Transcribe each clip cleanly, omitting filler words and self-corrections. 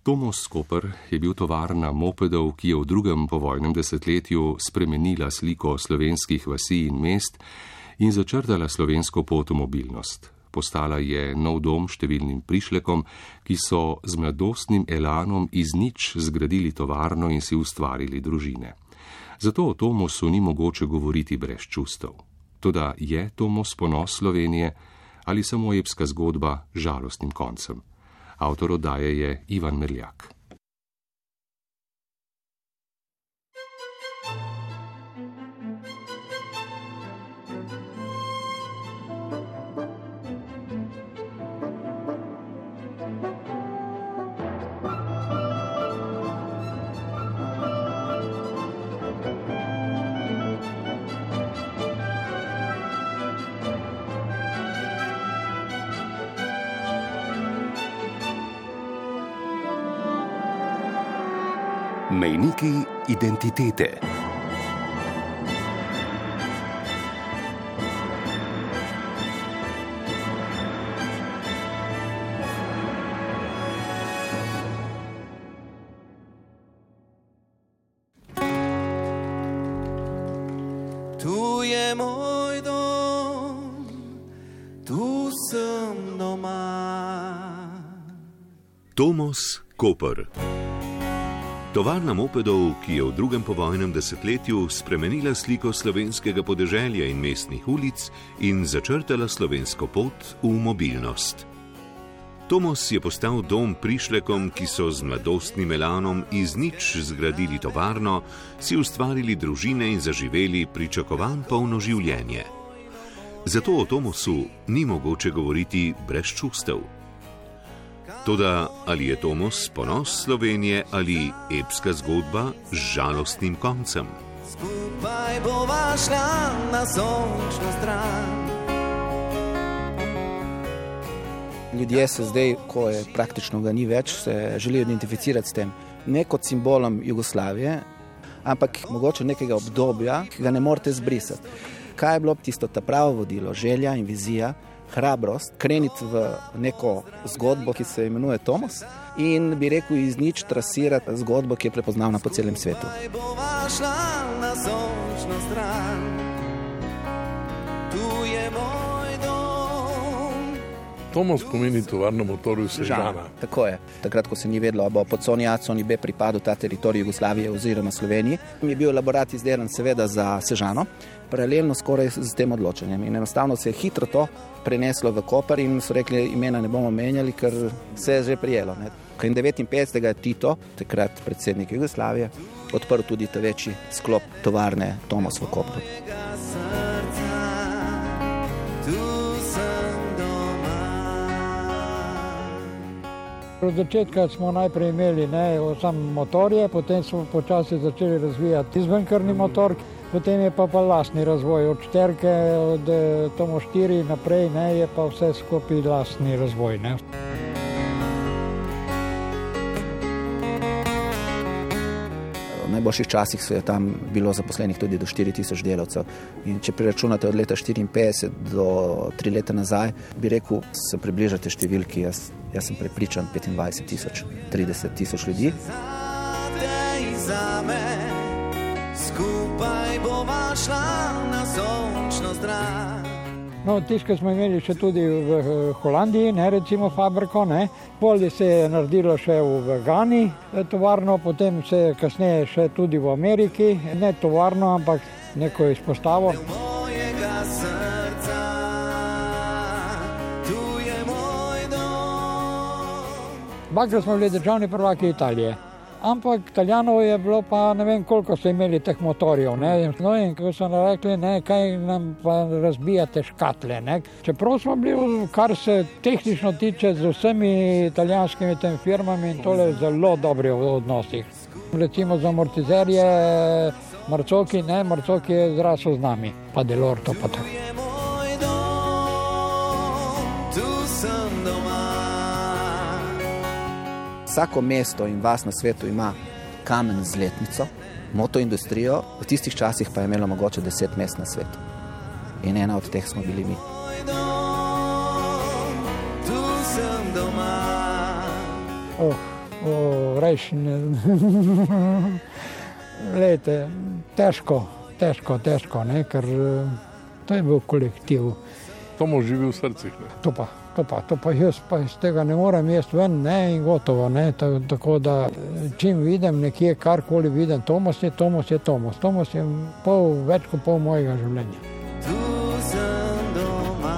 Tomos Koper je bil tovarna mopedov, ki je v drugem povojnem desetletju spremenila sliko slovenskih vasi in mest in začrtala slovensko pot v mobilnost. Postala je nov dom številnim prišlekom, ki so z mladostnim elanom iz nič zgradili tovarno in si ustvarili družine. Zato o Tomosu ni mogoče govoriti brez čustev. Toda je Tomos ponos Slovenije ali samo epska zgodba z žalostnim koncem? Avtor oddaje je Ivan Merljak. Mejniki identitete. Tu je moj dom, tu sem doma. Tomos Koper. Tovarna mopedov, ki je v drugem povojnem desetletju spremenila sliko slovenskega podeželja in mestnih ulic in začrtala slovensko pot v mobilnost. Tomos je postal dom prišlekom, ki so z mladostnim elanom iz nič zgradili tovarno, si ustvarili družine in zaživeli pričakovan polno življenje. Zato o Tomosu ni mogoče govoriti brez čustev. Toda ali je Tomos ponos Slovenije ali epska zgodba z žalostnim koncem? Skupaj bova šla na sončno stran. Ljudje se zdaj, ko je praktično ga ni več, se želijo identificirati s tem. Ne kot simbolom Jugoslavije, ampak mogoče nekega obdobja, ki ga ne morete zbrisati. Kaj je bilo tisto ta pravo vodilo, želja in vizija, hrabrost, kreniti v neko zgodbo, ki se imenuje Tomos, in bi rekel iz nič trasirati zgodbo, ki je prepoznavna po celem svetu. Tomos pomeni tovarno motorjev Sežana. Tako je. Takrat, ko se ni vedlo, bo pod Coni A, Coni B pripadal ta teritorij Jugoslavije oziroma Sloveniji, je bil elaborat izdelan seveda za Sežano, paralelno skoraj z tem odločenjem. In enostavno se je hitro to preneslo v Koper in so rekli, imena ne bomo menjali, ker se je že prijelo. In 59. je Tito, takrat predsednik Jugoslavije, odprl tudi ta večji sklop tovarne Tomos v Kopru. Od začetka smo najprej imeli samo motorje, potem smo počasi začeli razvijati izvenkrvni motor, potem je pa lastni razvoj. Od šterke, od Tomo 4 naprej je pa vse skupaj lastni razvoj. V najboljših časih so je tam bilo zaposlenih tudi do 4000 delavcev. In če preračunate od leta 54 do 3 leta nazaj, bi rekel, se približate številki, jaz sem prepričan 25 000, 30 000 ljudi. Skupaj bova šla na sončno stran. Tisto smo imeli še tudi v Holandiji, recimo fabriko, Polje se je naredilo še v Gani tovarno, potem se je kasneje še tudi v Ameriki, ne tovarno, ampak neko izpostavo. Dvakrat smo bili državni prvaki Italije. Ampak Italijanov je bilo pa ne vem koliko so imeli teh motorjev. No in ko so nam rekli, kaj nam pa razbijate škatle. Čeprav smo bili, kar se tehnično tiče, z vsemi italijanskimi tem firmami in tole zelo dobri v odnosih. Recimo za amortizerje Marzocchi, Marzocchi je zrasel z nami, pa Delorto pa tako. Vsako mesto in vas na svetu ima kamen z letnico, motoindustrijo, v tistih časih pa je imelo mogoče 10 mest na svetu. In ena od teh smo bili mi. rejši. Lejte, težko, ne, ker to je bil kolektiv. Tomo živi v srcih, ne? To pa jaz pa iz tega ne morem jaz ven, ne, in gotovo, ne, tako da čim vidim nekje, karkoli vidim, Tomos je Tomos. Tomos je več kot pol mojega življenja. Tu sem doma.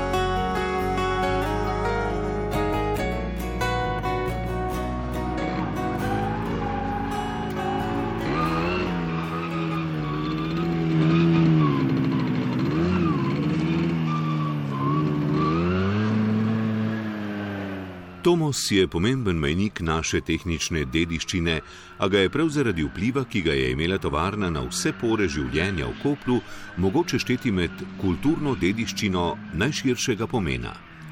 Tomos je pomemben mejnik naše tehnične dediščine, a ga je prav zaradi vpliva, ki ga je imela tovarna na vse pore življenja v Kopru, mogoče šteti med kulturno dediščino najširšega pomena.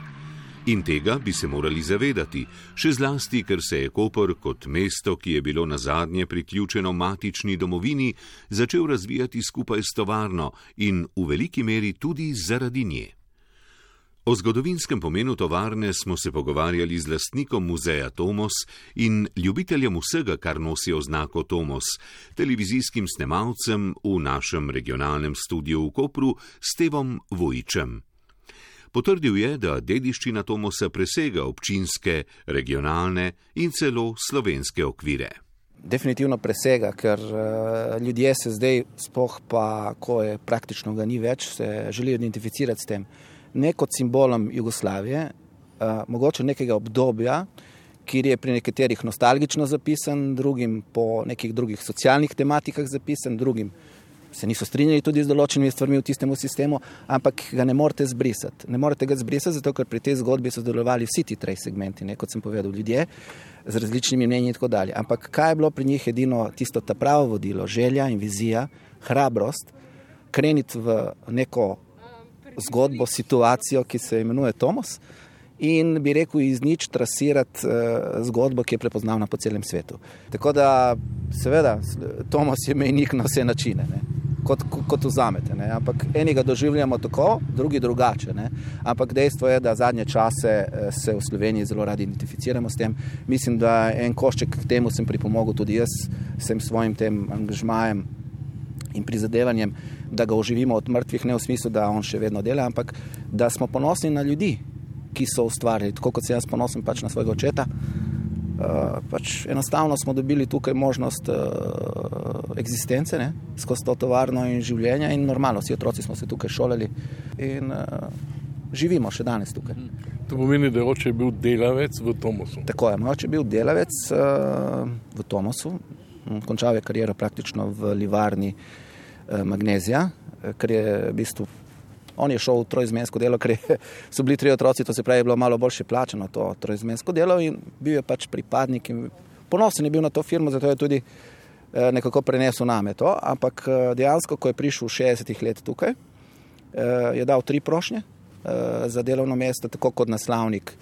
In tega bi se morali zavedati, še zlasti, ker se je Koper kot mesto, ki je bilo nazadnje priključeno matični domovini, začel razvijati skupaj s tovarno in v veliki meri tudi zaradi nje. O zgodovinskem pomenu tovarne smo se pogovarjali z lastnikom muzeja Tomos in ljubiteljem vsega, kar nosi oznako Tomos, televizijskim snemalcem v našem regionalnem studiu v Kopru, Stevom Vujičem. Potrdil je, da dediščina Tomosa presega občinske, regionalne in celo slovenske okvire. Definitivno presega, ker ljudje se zdaj, sploh pa, ko je praktično ga ni več, se želijo identificirati s tem. Ne kot simbolom Jugoslavije, mogoče nekega obdobja, kjer je pri nekaterih nostalgično zapisan, drugim po nekih drugih socialnih tematikah zapisan, drugim se niso strinjali tudi z določenimi stvarmi v tistem sistemu, ampak ga ne morete zbrisati. Ne morete ga zbrisati, zato ker pri tej zgodbi so delovali vsi ti tri segmenti, ne, kot sem povedal, ljudje z različnimi mnenji in tako dalje. Ampak kaj je bilo pri njih edino tisto ta pravo vodilo, želja in vizija, hrabrost, kreniti v neko zgodbo, situacijo, ki se imenuje Tomos, in bi rekel iz nič trasirati zgodbo, ki je prepoznavna po celem svetu. Tako da, seveda, Tomos je mejnik na vse načine, ne? Kot vzamete, ne? Ampak eni ga doživljamo tako, drugi drugače, ne? Ampak dejstvo je, da zadnje čase se v Sloveniji zelo radi identificiramo s tem. Mislim, da en košček k temu sem pripomogel tudi jaz, sem svojim tem angažmajem in prizadevanjem, da ga oživimo od mrtvih, ne v smislu, da on še vedno dela, ampak da smo ponosni na ljudi, ki so ustvarjali, tako kot se jaz ponosim pač na svojega očeta. Pač enostavno smo dobili tukaj možnost eksistence, ne, skozi to tovarno in življenja in normalno, vsi otroci smo se tukaj šolali in živimo še danes tukaj. To pomeni, da je oče bil delavec v Tomosu. Tako je, moj oče bil delavec v Tomosu, končal je kariero praktično v livarni Magnezija, ker je v bistvu, on je šel v trojizmensko delo, ker so bili 3 otroci, to se pravi, je bilo malo boljše plačeno to trojizmensko delo in bil je pač pripadnik in ponosen je bil na to firmo, zato je tudi nekako prenesel name to, ampak dejansko, ko je prišel 60 let tukaj, je dal 3 prošnje za delovno mesto, tako kot naslavnik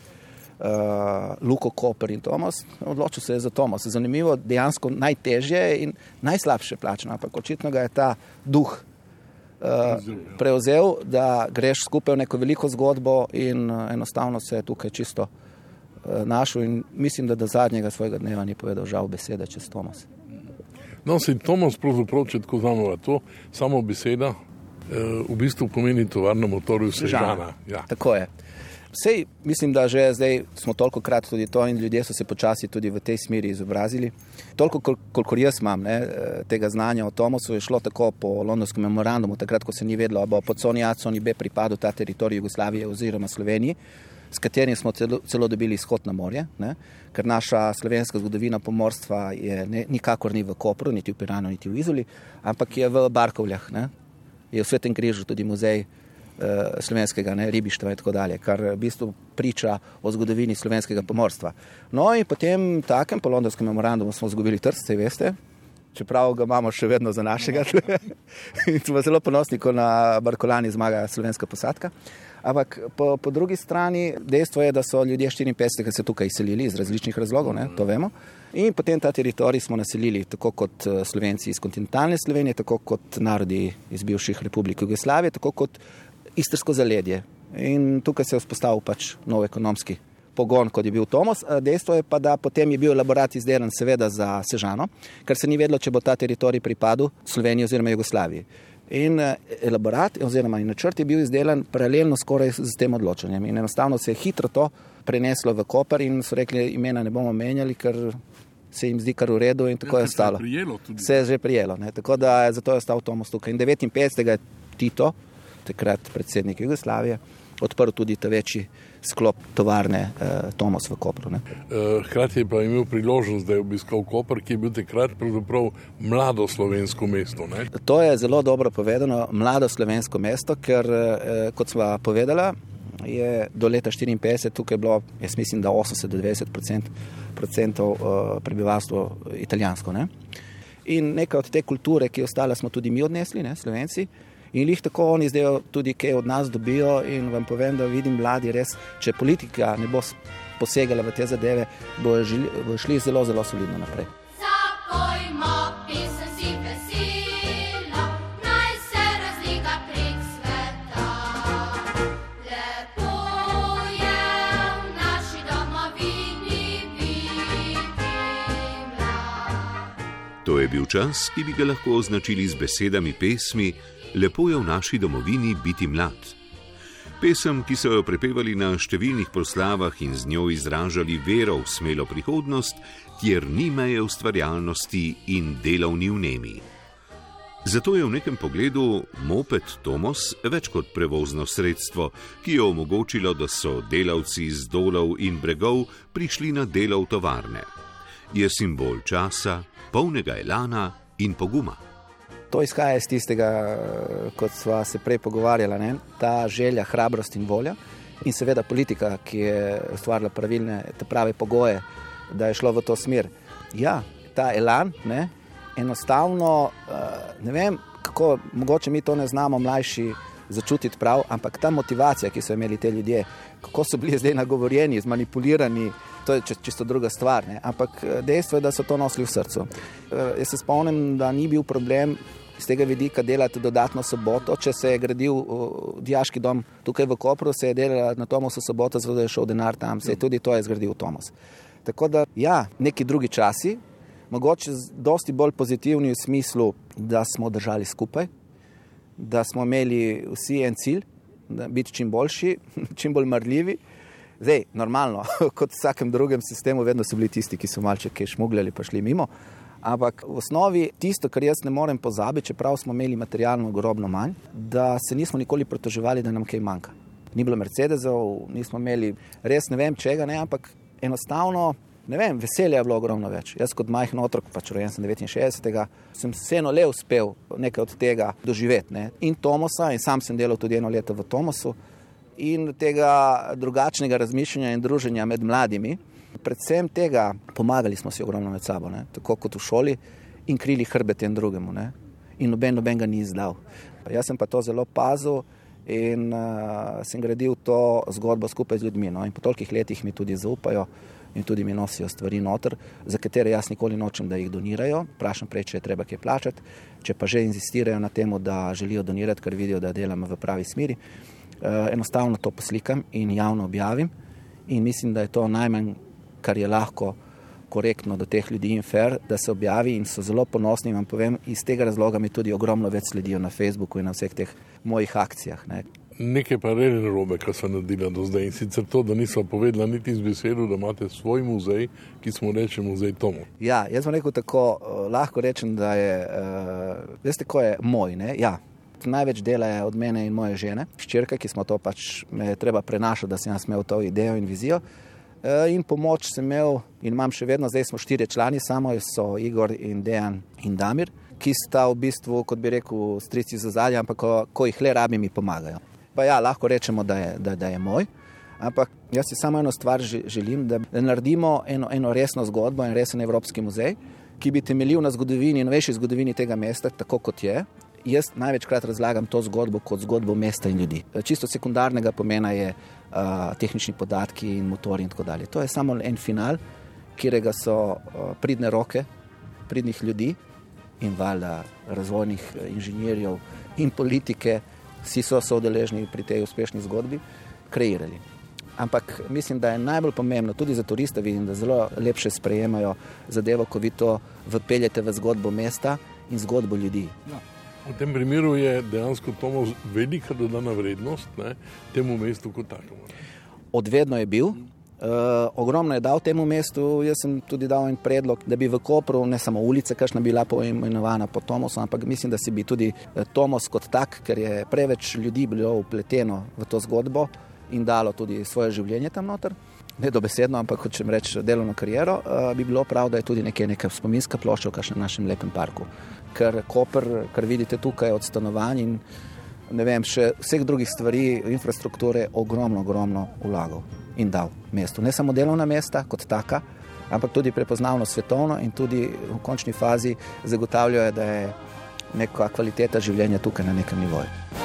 Luko, Koper in Tomos. Odločil se je za Tomos. Zanimivo, dejansko najtežje in najslabše plačeno, ampak očitno ga je ta duh prevzel, da greš skupaj v neko veliko zgodbo in enostavno se je tukaj čisto našel in mislim, da do zadnjega svojega dneva ni povedal žal besede čez Tomos. No, se Tomos pravzaprav, če tako znamo to, samo beseda v bistvu pomeni tovarna motorjev Sežana. Ja. Tako je. Sej, mislim, da že zdaj smo toliko krat tudi to in ljudje so se počasi tudi v tej smeri izobrazili. Toliko, kolikor jaz imam, ne, tega znanja o Tomosu, je šlo tako po londonskem memorandumu, takrat, ko se ni vedlo, bo pod Coni A, Coni B pripadal ta teritorij Jugoslavije oziroma Sloveniji, s katerim smo celo dobili izhod na morje, ne, ker naša slovenska zgodovina pomorstva je nikakor ni v Kopru, niti v Piranu, niti v Izoli, ampak je v Barkovljah, ne, je v Svetem križu tudi muzej slovenskega, ne, ribištva in tako dalje, kar v bistvu priča o zgodovini slovenskega pomorstva. No in potem takem po londonskem memorandumu smo izgubili Trst, saj veste, čeprav ga imamo še vedno za našega. In smo zelo ponosni, ko na Barkolani zmaga slovenska posadka. Ampak po drugi strani dejstvo je, da so ljudje 54 se tukaj izselili iz različnih razlogov, ne, to vemo. In potem ta teritorij smo naselili tako kot Slovenci iz kontinentalne Slovenije, tako kot narodi iz bivših republik Jugoslavije, tako kot istrsko zaledje. In tukaj se je vzpostavil pač nov ekonomski pogon, kot je bil Tomos. Dejstvo je pa, da potem je bil elaborat izdelan seveda za Sežano, ker se ni vedelo, če bo ta teritorij pripadal Sloveniji oziroma Jugoslaviji. In elaborat oziroma načrt je bil izdelan paralelno skoraj z tem odločanjem. In enostavno se je hitro to preneslo v Koper in so rekli, imena ne bomo menjali, ker se jim zdi kar v redu in tako je ostalo. Se je že prijelo. Ne? Tako da zato je ostal Tomos tukaj. In 59. je Tito, takrat predsednik Jugoslavije, odprl tudi ta večji sklop tovarne Tomos v Kopru. Ne? Hkrati je pa imel priložnost, da je obiskal Koper, ki je bil takrat pravzaprav mlado slovensko mesto. Ne? To je zelo dobro povedano, mlado slovensko mesto, ker kot sva povedala, je do leta 1954 tukaj bilo, jaz mislim, da 80-90% prebivalstvo italijansko. Ne? In nekaj od te kulture, ki je ostala, smo tudi mi odnesli, ne, Slovenci. In lih tako oni zdaj tudi kaj od nas dobijo in vam povem, da vidim mladi res, če politika ne bo posegala v te zadeve, bo šli zelo, zelo solidno naprej. To je bil čas, ki bi ga lahko označili z besedami pesmi Lepo je v naši domovini biti mlad. Pesem, ki so jo prepevali na številnih proslavah in z njo izražali vero v smelo prihodnost, kjer ni meje ustvarjalnosti in delovni vnemi. Zato je v nekem pogledu moped Tomos več kot prevozno sredstvo, ki je omogočilo, da so delavci z dolov in bregov prišli na delo v tovarne. Je simbol časa, polnega elana in poguma. To izhaja iz tistega, kot sva se prej pogovarjala, ne? Ta želja, hrabrost in volja in seveda politika, ki je ustvarila prave pogoje, da je šlo v to smer. Ja, ta elan, ne? Enostavno, ne vem, kako, mogoče mi to ne znamo mlajši začutiti prav, ampak ta motivacija, ki so imeli te ljudje, kako so bili zdaj nagovorjeni, zmanipulirani, to je čisto druga stvar, ne? Ampak dejstvo je, da so to nosili v srcu. Jaz se spomnim, da ni bil problem iz tega vidika delati dodatno soboto, če se je gradil dijaški dom tukaj v Kopru, se je delala na Tomosu soboto, zato da je šel denar tam, se je tudi to je zgradil Tomos. Tako da, ja, neki drugi časi, mogoče dosti bolj pozitivni v smislu, da smo držali skupaj, da smo imeli vsi en cilj, da biti čim boljši, čim bolj marljivi. Zdaj, normalno, kot v vsakem drugem sistemu, vedno so bili tisti, ki so malce kaj šmugljali pa šli mimo, ampak v osnovi tisto, kar jaz ne morem pozabiti, čeprav smo imeli materialno ogromno manj, da se nismo nikoli pritoževali, da nam kaj manjka. Ni bilo Mercedesov, nismo imeli res ne vem čega, ne, ampak enostavno, ne vem, veselja je bilo ogromno več. Jaz kot majhen otrok, pač rojen sem 69. sem vseeno le uspel nekaj od tega doživeti, ne, in Tomosa, in sam sem delal tudi 1 leto v Tomosu, in tega drugačnega razmišljanja in druženja med mladimi. Predvsem tega, pomagali smo si ogromno med sabo, ne? Tako kot v šoli, in krili hrbet en drugemu, ne? In noben ga ni izdal. Jaz sem pa to zelo pazil in sem gradil to zgodbo skupaj z ljudmi. No? In po tolikih letih mi tudi zaupajo in tudi mi nosijo stvari noter, za katere jaz nikoli nočem, da jih donirajo. Vprašam prej, če je treba kaj plačati, če pa že insistirajo na temu, da želijo donirati, ker vidijo, da delamo v pravi smeri. Enostavno to poslikam in javno objavim in mislim, da je to najmanj, kar je lahko korektno do teh ljudi in fair, da se objavi in so zelo ponosni, vam povem, iz tega razloga mi tudi ogromno več sledijo na Facebooku in na vseh teh mojih akcijah. Ne. Nekaj pa res narobe, kar sem naredila do zdaj in sicer to, da nisem povedala niti z besedo, da imate svoj muzej, ki smo reče muzej Tomos. Ja, jaz vam rekel tako, lahko rečem, da je, veste, ko je moj, ne, ja. Največ dela je od mene in moje žene, hčerke, ki smo to pač me treba prenašati, da sem jaz imel to idejo in vizijo. In pomoč sem imel in imam še vedno, zdaj smo 4 člani, samo so Igor in Dejan in Damir, ki sta v bistvu, kot bi rekel, strici za zadje, ampak ko jih le rabim, mi pomagajo. Pa ja, lahko rečemo, da je moj, ampak jaz si samo eno stvar želim, da naredimo eno resno zgodbo, en resen evropski muzej, ki bi temeljil na zgodovini, novejši zgodovini tega mesta, tako kot je. Jaz največkrat razlagam to zgodbo kot zgodbo mesta in ljudi. Čisto sekundarnega pomena je tehnični podatki in motori in tako dalje. To je samo en final, kjerega so pridne roke, pridnih ljudi in valjda razvojnih inženirjev in politike, vsi so udeleženi pri tej uspešni zgodbi, kreirali. ampak mislim, da je najbolj pomembno, tudi za turiste vidim, da zelo lepše sprejemajo zadevo, ko vi to vpeljete v zgodbo mesta in zgodbo ljudi. Ja. V tem primeru je dejansko Tomos velika dodana vrednost, ne, temu mestu kot takemu. Odvedno je bil. Ogromno je dal temu mestu, jaz sem tudi dal en predlog, da bi v Kopru ne samo ulica, kakšna bila poimenovana po Tomosu, ampak mislim, da si bi tudi Tomos kot tak, ker je preveč ljudi bilo upleteno v to zgodbo in dalo tudi svoje življenje tam noter, ne dobesedno, ampak hočem reči delovno kariero, bi bilo prav, da je tudi neka spominska plošča v kakšnem našem lepem parku. Ker Koper, kar vidite tukaj od stanovanj in ne vem, še vseh drugih stvari, infrastrukture, ogromno vlagal in dal mestu. Ne samo delovna mesta kot taka, ampak tudi prepoznavno svetovno in tudi v končni fazi zagotavljajo, da je neka kvaliteta življenja tukaj na nekem nivoju.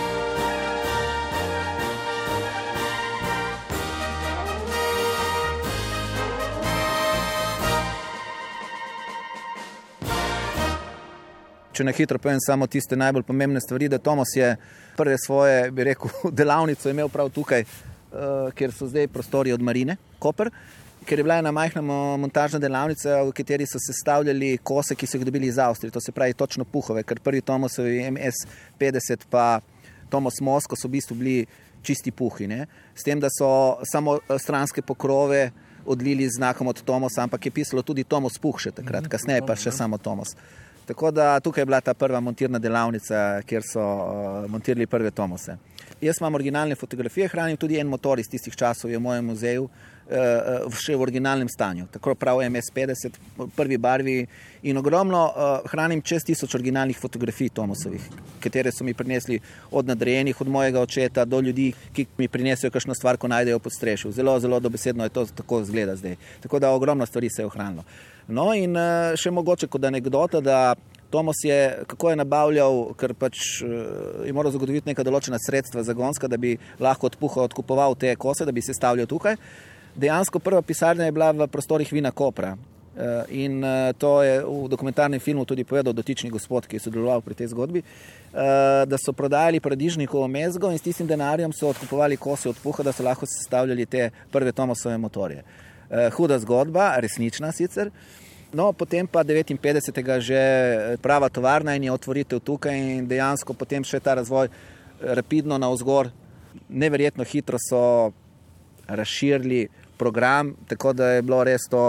Če na hitro povem samo tiste najbolj pomembne stvari, da Tomos je prve svoje, bi rekel, delavnico imel prav tukaj, kjer so zdaj prostori od Marine, Koper, ker je bila ena majhna montažna delavnica, v kateri so sestavljali kose, ki so jih dobili iz Avstrije, to se pravi točno puhove, ker prvi Tomosovi MS-50 pa Tomos Mosko so v bistvu bili čisti puhi, ne? S tem, da so samo stranske pokrove odlili z znakom od Tomosa, ampak je pisalo tudi Tomos puh še takrat, kasneje pa še samo Tomos. Tako da tukaj je bila ta prva montirna delavnica, kjer so montirali prve Tomose. Jaz imam originalne fotografije, hranim tudi en motor iz tistih časov je v mojem muzeju, še v originalnem stanju. Tako prav MS-50, prvi barvi in ogromno hranim čez 1000 originalnih fotografij Tomosovih, katere so mi prinesli od nadrejenih, od mojega očeta do ljudi, ki mi prinesejo kakšno stvar, ko najdejo pod strešju. Zelo dobesedno je to tako izgleda zdaj. Tako da ogromno stvari se je ohranilo. No in še mogoče kot anekdota, da Tomos je, kako je nabavljal, ker pač je moral zagotoviti neka določena sredstva zagonska, da bi lahko od puha odkupoval te kose, da bi se stavljal tukaj. Dejansko prva pisarna je bila v prostorih Vina Kopra in to je v dokumentarnem filmu tudi povedal dotični gospod, ki je sodeloval pri tej zgodbi, da so prodajali paradižnikovo mezgo in s tistim denarjem so odkupovali kose od puha, da so lahko sestavljali te prve Tomosove motorje. Huda zgodba, resnična sicer. No, potem pa 59. že prava tovarna in je otvoritev tukaj in dejansko potem še ta razvoj rapidno navzgor. Neverjetno hitro so razširili program, tako da je bilo res to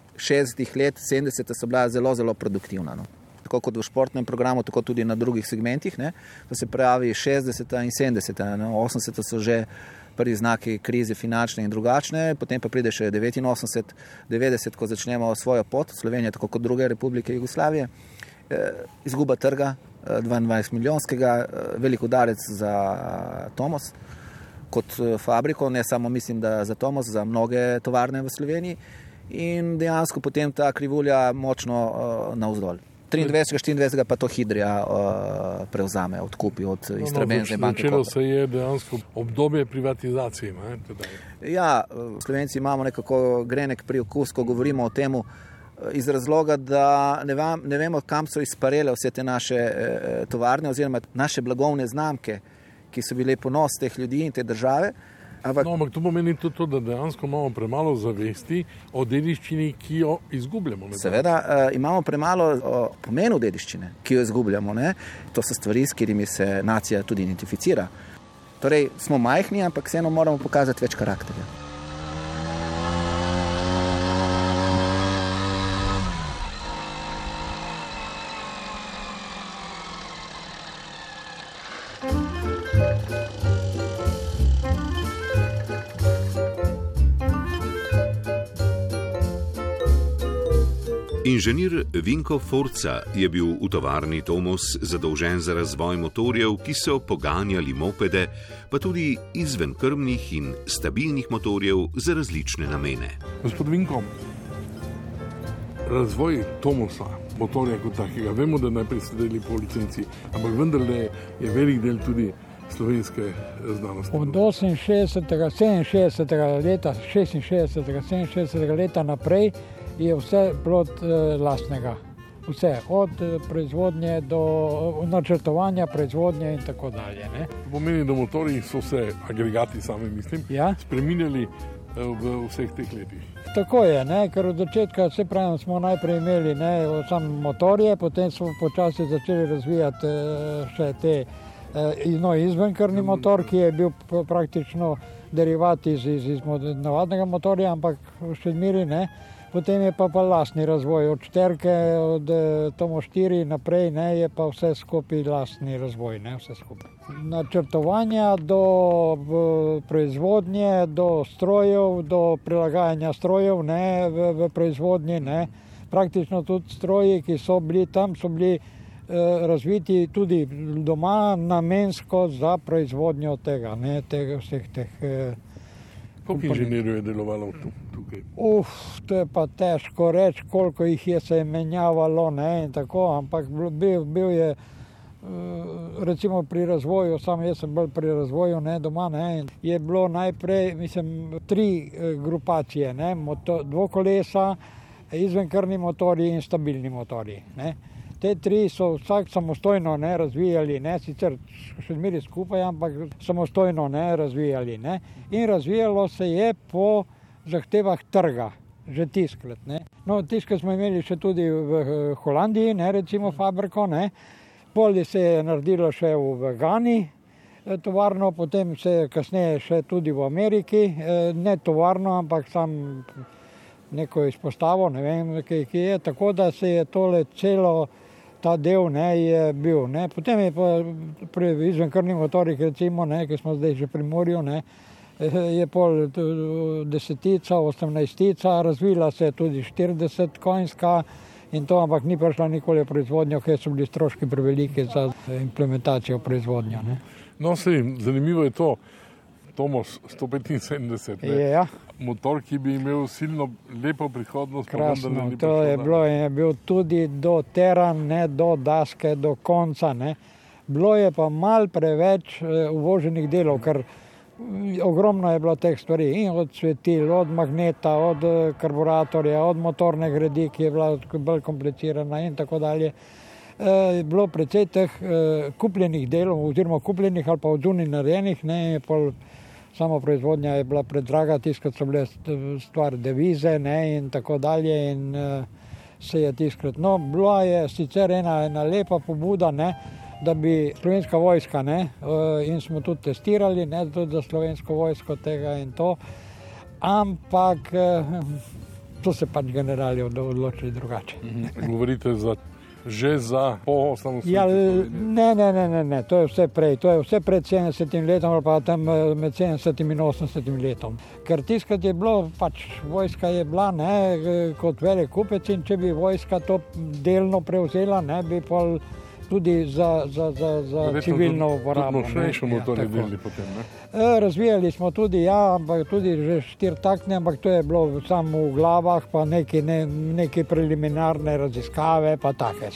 60 let, 70 so bila zelo produktivna. No. Tako kot v športnem programu, tako tudi na drugih segmentih. Ne. To se pravi 60 in 70, no, 80 so že prvi znaki krize finančne in drugačne, potem pa pride še 89, 90, ko začnemo svojo pot, Slovenija, tako kot druge republike Jugoslavije, izguba trga 22 milijonskega, velik udarec za Tomos kot fabriko, ne samo mislim, da za Tomos, za mnoge tovarne v Sloveniji in dejansko potem ta krivulja močno navzdol. 23. 24. pa to Hidrija prevzame, odkupi od Istrabenza in banke Koper. Začelo se je dejansko obdobje privatizacije. Ja, Slovenci imamo nekako grenek priokus, ko govorimo o temu, iz razloga, da ne vemo, kam so izparele vse te naše tovarne oziroma naše blagovne znamke, ki so bile ponos teh ljudi in te države. Ampak to pomeni tudi to, da dejansko imamo premalo zavesti o dediščini, ki jo izgubljamo. Seveda, imamo premalo o pomenu dediščine, ki jo izgubljamo. Ne? To so stvari, s katerimi se nacija tudi identificira. Torej, smo majhni, ampak vseeno moramo pokazati več karakterja. Inženir Vinko Forca je bil v tovarni Tomos zadolžen za razvoj motorjev, ki so poganjali mopede, pa tudi izvenkrmnih in stabilnih motorjev za različne namene. Gospod Vinko, razvoj Tomosa, motorja kot takega, vemo, da najprej ste delili po licenci, ampak vendarle je velik del tudi slovenske znanosti. Od 68., 67. leta, 66., 67. leta naprej je vse plod lastnega. vse, od proizvodnje do načrtovanja proizvodnje in tako dalje. Ne. Pomeni, da motorji so se agregati sami, mislim, spreminjali v vseh teh letih. Tako je, ne, ker od začetka smo najprej imeli samo motorje, potem smo počasi začeli razvijati še te izvenkrvni motor, ki je bil praktično derivat iz navadnega motorja, ampak še zmeri ne. Potem je pa lastni razvoj, od šterke, od Tomo 4 naprej, je pa vse skupaj lastni razvoj, vse skupaj. Načrtovanja do proizvodnje, do strojev, do prilagajanja strojev v proizvodnji. Praktično tudi stroji, ki so bili tam, so bili razviti tudi doma namensko za proizvodnjo tega, vseh teh Koliko inženirjev je delovalo tukaj? To je pa težko reči, koliko jih se je menjavalo, in tako, ampak bil je recimo pri razvoju, sam jaz sem bolj pri razvoju doma, je bilo najprej, 3 grupacije, dvokolesa, izvenkrvni motorji in stabilni motorji. Te 3 so vsak samostojno razvijali, sicer še zmeri skupaj, ampak samostojno razvijali. In razvijalo se je po zahtevah trga, že tiskrat. Tiskrat smo imeli še tudi v Holandiji, recimo fabriko, Poli se je naredilo še v Gani tovarno, potem se je kasneje še tudi v Ameriki, ne tovarno, ampak sam neko izpostavo, ne vem, kaj je, tako da se je tole celo ta del je bil. Potem je pa pri izvenkrvnih motorjih, recimo, ki smo zdaj že pri morju, je pol 10, 18, razvila se je tudi 40 konjska in to, ampak ni prišla nikoli v proizvodnjo, ker so bili stroški preveliki za implementacijo proizvodnjo. No, zanimivo je to, Tomos 175, motor, ki bi imel silno lepo prihodnost. Krasno, to je bil tudi do teran, do daske, do konca. Bilo je pa malo preveč uvoženih delov, ker ogromno je bilo teh stvari, in od svetil, od magneta, od karburatorja, od motorne gredi, ki je bila bolj komplicirana in tako dalje. Je bilo precej teh kupljenih delov, oziroma kupljenih ali pa od zunaj narejenih, Samo proizvodnja je bila predraga, tiskrat so bile stvar devize in tako dalje in se je tiskrat. No, bila je sicer ena lepa pobuda, da bi slovenska vojska, in smo tudi testirali, tudi za slovensko vojsko tega in to, ampak to se pač generali odločili drugače. Govorite že za po osamosvojitvi? Ne, to je vse prej. To je vse pred 70 letom ali pa tam med 70 in 80 letom. Ker tiskrat je bilo, pač vojska je bila kot velik kupec in če bi vojska to delno prevzela, bi pol tudi za civilno uporabo. Močnejši motorji delali potem, Razvijali smo tudi, ampak tudi že 4-taktne, ampak to je bilo samo v glavah, pa neke preliminarne raziskave, pa take.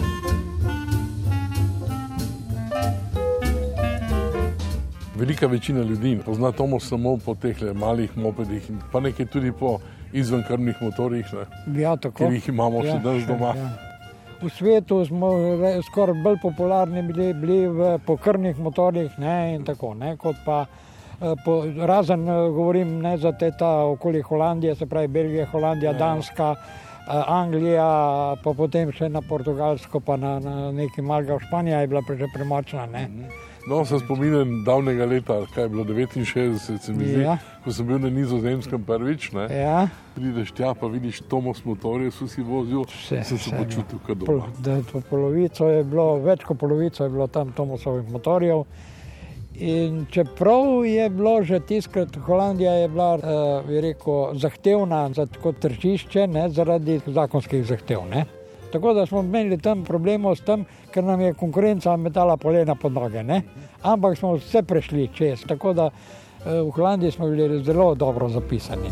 Velika večina ljudi pozna Tomos samo po teh malih mopedih, pa nekaj tudi po izvenkrvnih motorjih, ki jih imamo še danes doma. V svetu smo skoraj bolj popularni bili po krvnih motorjih in tako, kot pa razen govorim za ta okoli Holandije, se pravi Belgija, Holandija, Danska, Anglija, pa potem še na Portugalsko, pa na neki malega v Španija je bila že premočna. No, se spominjam davnega leta, kaj je bilo 69, se mi zdi, ko sem bil na Nizozemskem prvič, prideš tja, pa vidiš Tomos motorje, so si vozil, sem se počutil kot doma. Več kot polovico je bilo tam Tomosovih motorjev. In čeprav je bilo že tiskrat, Holandija je bila, bi rekel, zahtevna za tako tržišče, zaradi zakonskih zahtev, Tako da smo imeli tam problemov s tem, ker nam je konkurenca metala polena pod noge, Ampak smo vse prešli čez, tako da v Holandiji smo bili zelo dobro zapisani,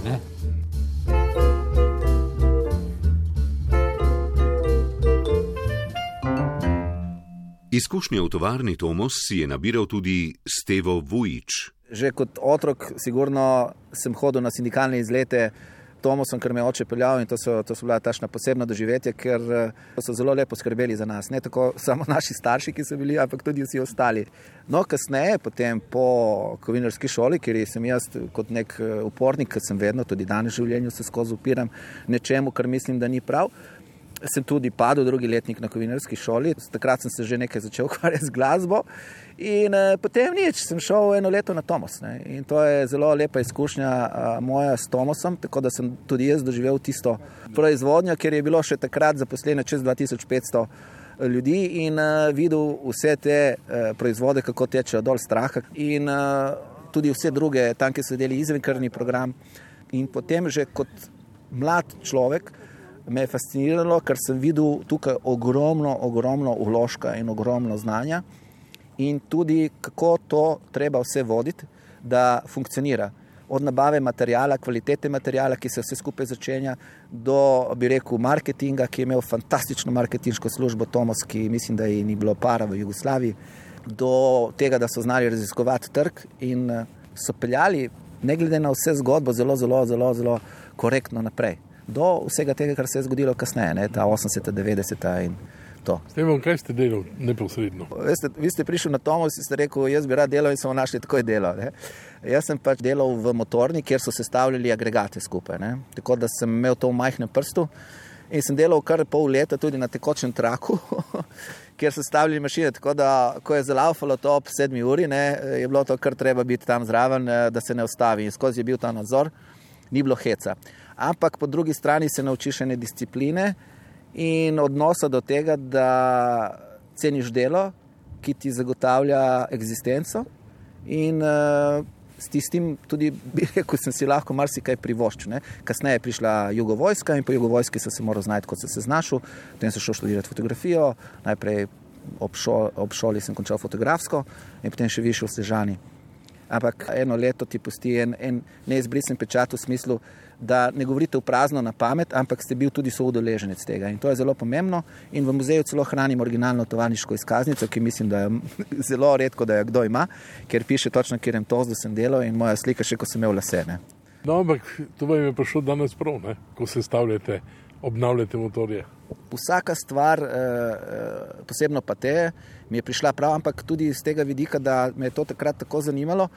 Izkušnje v tovarni Tomos si je nabiral tudi Stevo Vujič. Že kot otrok sigurno sem hodil na sindikalne izlete Tomosom, ker me oče peljal in to so bila tašna posebna doživetja, ker so zelo lepo skrbeli za nas. Ne tako samo naši starši, ki so bili, ampak tudi vsi ostali. No, kasneje, potem po kovinarski šoli, kjer sem jaz kot nek upornik, ker sem vedno, tudi danes v življenju se skozi upiram nečemu, kar mislim, da ni prav. Sem tudi padel drugi letnik na kovinarski šoli, takrat sem se že nekaj začel ukvarjati z glasbo in potem nič, sem šel 1 leto na Tomos. Ne? In to je zelo lepa izkušnja moja s Tomosom, tako da sem tudi jaz doživel tisto proizvodnjo, ker je bilo še takrat zaposleno čez 2500 ljudi in videl vse te proizvode, kako tečejo dol straha in tudi vse druge, tam, ki so delili izvenkrvni program. In potem že kot mlad človek me je fasciniralo, ker sem videl tukaj ogromno vložka in ogromno znanja in tudi kako to treba vse voditi, da funkcionira. Od nabave materijala, kvalitete materijala, ki se vse skupaj začenja, do, bi rekel, marketinga, ki je imel fantastično marketinško službo Tomos, ki mislim, da ji ni bilo para v Jugoslaviji, do tega, da so znali raziskovati trg in so peljali, ne glede na vse zgodbo, zelo korektno naprej. Do vsega tega, kar se je zgodilo kasneje, ne, ta 80. 90. in to. S tem, kaj ste delali neposredno? Veste, vi ste prišli na Tomos in ste rekel, jaz bi rad delal in smo našli takoj delo. Ne. Jaz sem pač delal v motorni, kjer so sestavljali agregate skupaj. Ne. Tako da sem imel to v majhnem prstu in sem delal kar pol leta tudi na tekočem traku, kjer so stavljali mašine, tako da, ko je zalaufalo to ob 7 uri, ne, je bilo to kar treba biti tam zraven, da se ne ustavi. In skozi je bil ta nadzor, ni bilo heca. Ampak po drugi strani se naučiš ene discipline in odnosa do tega, da ceniš delo, ki ti zagotavlja egzistenco in s tistim tudi, bi rekel, sem si lahko marsikaj privoščil. Kasneje je prišla jugovojska in po jugovojski sem se moral znati, kot sem se znašel. Potem sem šel študirati fotografijo, najprej ob šoli sem končal fotografsko in potem še višje v Sežani. Ampak 1 leto ti pusti en neizbrisen pečat v smislu, da ne govorite v prazno na pamet, ampak ste bil tudi soudeleženec tega. In to je zelo pomembno in v muzeju celo hranim originalno tovarniško izkaznico, ki mislim, da je zelo redko, da jo kdo ima, ker piše točno, kjer da sem delal in moja slika še, ko sem imel lase. Ne. No, ampak to vam je prišlo danes prav, ne? Ko se stavljate, obnavljate motorje. Vsaka stvar, posebno pa te, mi je prišla prav, ampak tudi iz tega vidika, da me je to takrat tako zanimalo,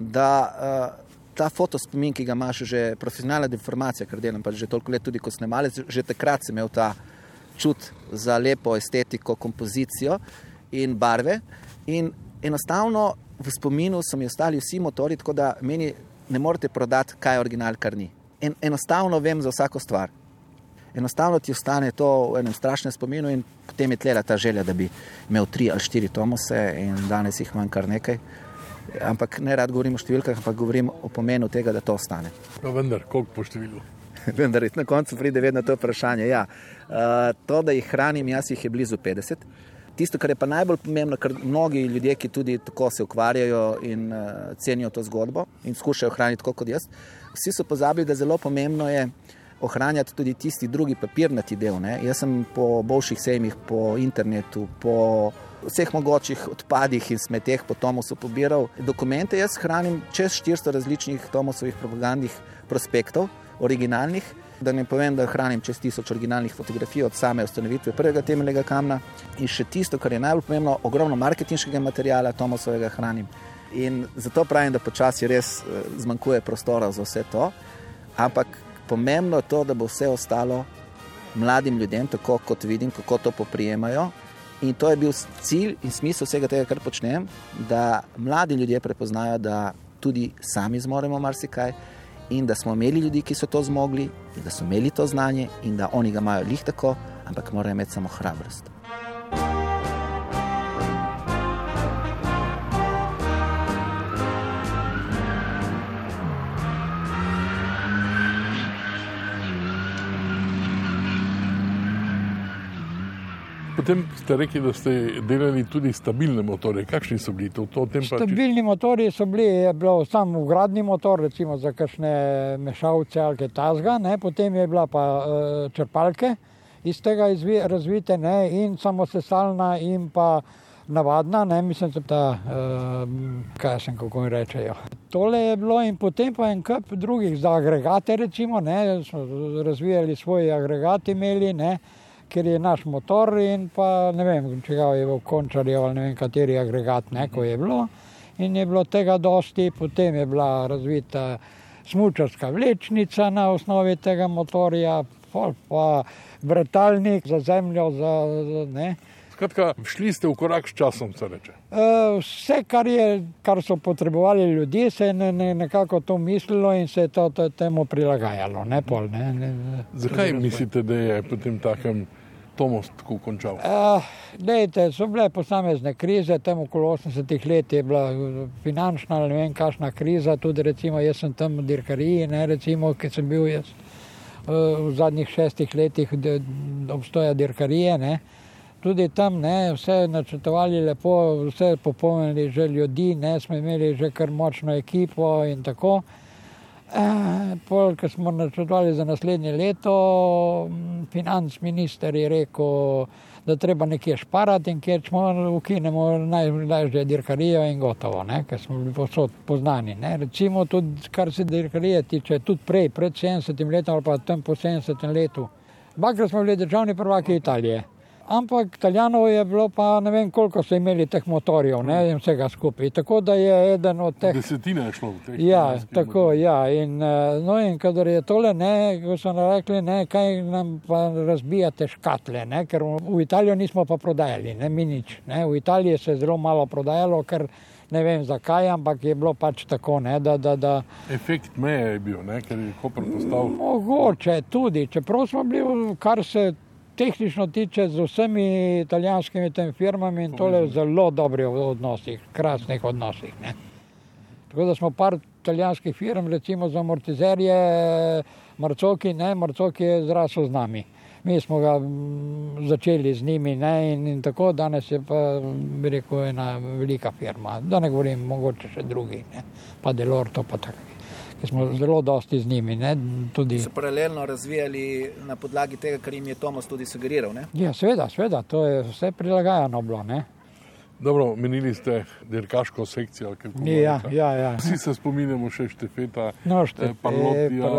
da ta fotospomin, ki ga imaš, že profesionalna deformacija, ker delam pa že toliko let tudi kot snemalec, že takrat sem imel ta čut za lepo estetiko, kompozicijo in barve in enostavno v spominu so mi ostali vsi motori, tako da meni ne morete prodati, kaj je original, kar ni. Enostavno vem za vsako stvar. Enostavno ti ostane to v enem strašnem spominu in potem je tlela ta želja, da bi imel 3 ali 4 Tomose in danes jih imam kar nekaj. Ampak ne rad govorim o številkah, ampak govorim o pomenu tega, da to ostane. No, vendar, koliko po številu? Vendar, na koncu pride vedno to vprašanje. Ja. To, da jih hranim, jaz jih je blizu 50. Tisto, kar je pa najbolj pomembno, ker mnogi ljudje, ki tudi tako se ukvarjajo in cenijo to zgodbo in skušajo hraniti tako kot jaz, vsi so pozabili, da zelo pomembno je ohranjati tudi tisti drugi papirnati del. Ne. Jaz sem po bolšjih sejmih, po internetu, po vseh mogočih odpadih in smeteh po Tomosu pobiral dokumente. Jaz hranim čez 400 različnih Tomosovih propagandnih prospektov, originalnih, da ne povem, da hranim čez 1000 originalnih fotografij od same ustanovitve prvega temeljnega kamna in še tisto, kar je najbolj pomembno, ogromno marketinškega materiala Tomosovega hranim. In zato pravim, da počasi res zmanjkuje prostora za vse to, ampak pomembno je to, da bo vse ostalo mladim ljudem, tako kot vidim, kako to poprijemajo. In to je bil cilj in smisel vsega tega, kar počnem, da mladi ljudje prepoznajo, da tudi sami zmoremo marsikaj in da smo imeli ljudi, ki so to zmogli, in da so imeli to znanje in da oni ga imajo lih tako, ampak morajo imeti samo hrabrost. Potem ste rekli, da ste delali tudi stabilne motorje. Kakšni so bili to? Stabilni motorji so bili, je bilo samo ugradni motor, recimo za kakšne mešalce ali kaj tasga, ne? Potem je bila pa črpalke iz tega razvite, ne? In samosesalna in pa navadna, ne, mislim, da kako mi rečejo. Tole je bilo in potem pa en kup drugih za agregate, recimo, ne, smo razvijali svoj agregat imeli, ne, ker je naš motor in pa ne vem, če ga je v Končarjev ali ne vem kateri agregat, ne, ko je bilo. In je bilo tega dosti, potem je bila razvita smučarska vlečnica na osnovi tega motorja, pa vrtalnik za zemljo, ne. Skratka, šli ste v korak s časom, se reče. Vse, kar so potrebovali ljudje, se je nekako to mislilo in se je to temu prilagajalo. Ne, pol, ne. Zakaj mislite, da je potem takem Tomos tako končal? Dejte, so bile posamezne krize, tam okoli 80 let je bila finančna, ne vem kakšna kriza, tudi recimo jaz sem tam v dirkariji, ne, recimo, ker sem bil jaz v zadnjih 6 letih obstoja dirkarije, ne. Tudi tam, ne, vse načrtovali lepo, vse popolnili že ljudi, ne, smo imeli že kar močno ekipo in tako. Pol, ko smo načrtovali za naslednje leto, financ minister je rekel, da treba nekje šparati in kjer smo ukinemo najlažje dirkarijo in gotovo, ne, ker smo bili povsod poznani. Ne. Recimo tudi, kar se dirkarije tiče, tudi pred 70 letom ali pa tam po 70 letu. Dvakrat smo bili državni prvaki Italije. Ampak Italijanov je bilo pa ne vem koliko so imeli teh motorjev, ne, in vsega skupaj. Tako da je eden od teh... Desetine je šlo v teh. Ja, tako, ja. In kadar je tole, ne, ko so nam rekli, ne, kaj nam pa razbijate škatle, ne, ker v Italijo nismo pa prodajali, ne, mi nič. Ne. V Italiji se je zelo malo prodajalo, ker ne vem zakaj, ampak je bilo pač tako, ne, da... Efekt meje je bil, ne, ker je Koper postal... Mogoče tudi, čeprav smo bili, kar se tehnično tiče z vsemi italijanskimi tem firmami in tole v zelo dobrih odnosih, krasnih odnosih, ne. Tako da smo par italijanskih firm, recimo za amortizerje, Marzocchi, ne, Marzocchi je zrasel z nami. Mi smo ga začeli z njimi, ne, in tako danes je pa, bi rekel, ena velika firma. Da ne govorim, mogoče še drugi, ne, pa Delorto, pa tako. Smo zelo dosti z njimi, ne, tudi... So paralelno razvijali na podlagi tega, kar jim je Tomos tudi sugeriral, ne? Ja, seveda, to je vse prilagajano bilo, ne. Dobro, menili ste dirkaško sekcijo, kako bomo rekli. Ja. Vsi se spominjamo še Štefeta, Parlotija,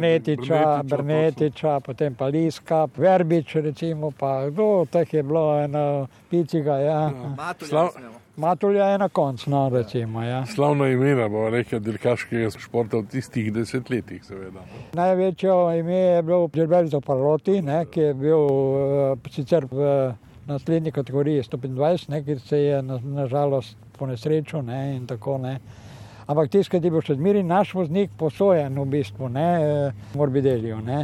Bernetiča, potem pa Liska, Verbič, recimo, pa teh je bilo eno Piciga, ja. Matulja je na koncu, no, recimo, ja. Slavna imena, bo rekel, dirkaškega športa v tistih desetletjih, seveda. Največjo ime je bil Gilberto Parlotti, ne, ki je bil sicer v naslednji kategoriji 125, ne, ker se je nažalost ponesrečil, ne, in tako, ne. Ampak tisti, ki je bil še zmeri naš voznik, posojen v bistvu, ne, Morbideliju, ne.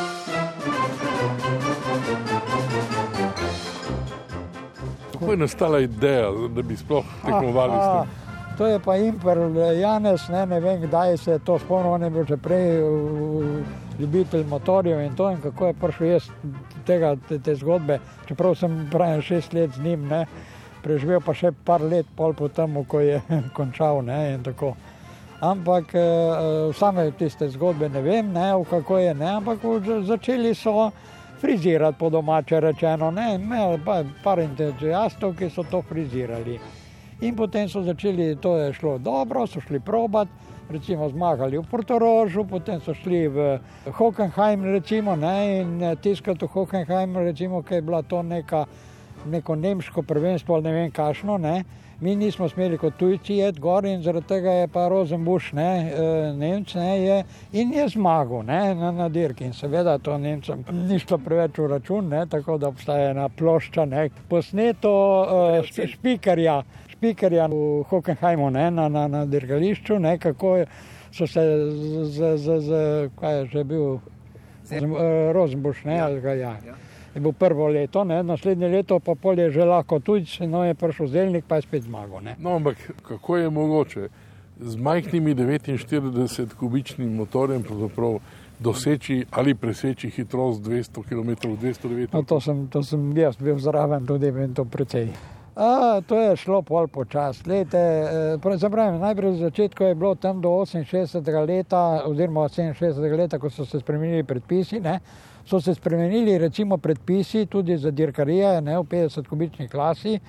Kako je nastala ideja, da bi sploh tekmovali s tem? To je pa Imper Janez, ne vem, kdaj se je to spomnil, on je bil že prej ljubitelj motorjev in to, in kako je prišel jaz te zgodbe, čeprav sem pravim 6 let z njim, ne, preživel pa še par let pol po temu, ko je končal, ne, in tako. Ampak same tiste zgodbe ne vem, ne, kako je, ne, ampak začeli so frizirati po domače rečeno, ne, imel par entuziastov, ki so to frizirali. In potem so začeli, to je šlo dobro, so šli probat, recimo zmagali v Portorožu, potem so šli v Hockenheim, recimo, ne, in tiskati v Hockenheim, recimo, kaj je bila to neko nemško prvenstvo ali ne vem kakšno, ne. Mi nismo smeli kot tujci jeti gor in zaradi tega je pa Rosenbusch, ne, Nemc, ne, in je zmagal, ne, na dirki. In seveda to Nemcem ni šlo preveč v račun, ne, tako da obstaja ena plošča, ne, posneto špikerja v Hockenheimu, ne, na dirkališču, ne, kako so se kaj je že bil, Rosenbusch, ne, ali ga, ja. Je bil prvo leto, ne, naslednje leto pa pol je že lahko tudi, no je prišel Zelnik pa je spet zmagal, ne. No, ampak kako je mogoče z majhnimi 49 kubičnim motorjem pravzaprav doseči ali preseči hitrost 200 km, 209 km? No, to sem jaz bil zraven tudi in to precej. To je šlo pol počas. Lejte, najprej v začetku je bilo tam do 68. leta, oziroma 67. leta, ko so se spremenili predpisi, ne, so se spremenili recimo predpisi tudi za dirkarije, ne, v 50 kubični klasi,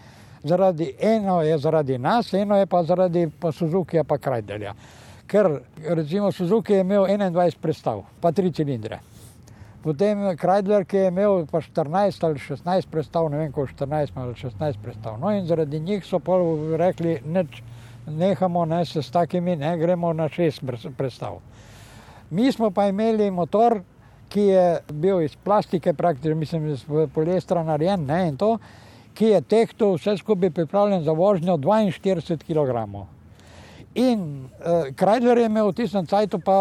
Eno je zaradi nas, eno je pa zaradi Suzukija pa Kreidlerja. Ker recimo Suzuki je imel 21 prestav, pa 3 cilindre. Potem Kreidler, ki je imel pa 14 ali 16 prestav, ne vem, ko 14 ali 16 prestav. No in zaradi njih so pa rekli, nehamo se s takimi, gremo na 6 prestav. Mi smo pa imeli motor, ki je bil iz plastike, praktično, mislim, iz poliestra narejen, in to, ki je tehtal vse skupaj pripravljen za vožnjo 42 kg. In Kreidler je imel v tistem cajtu pa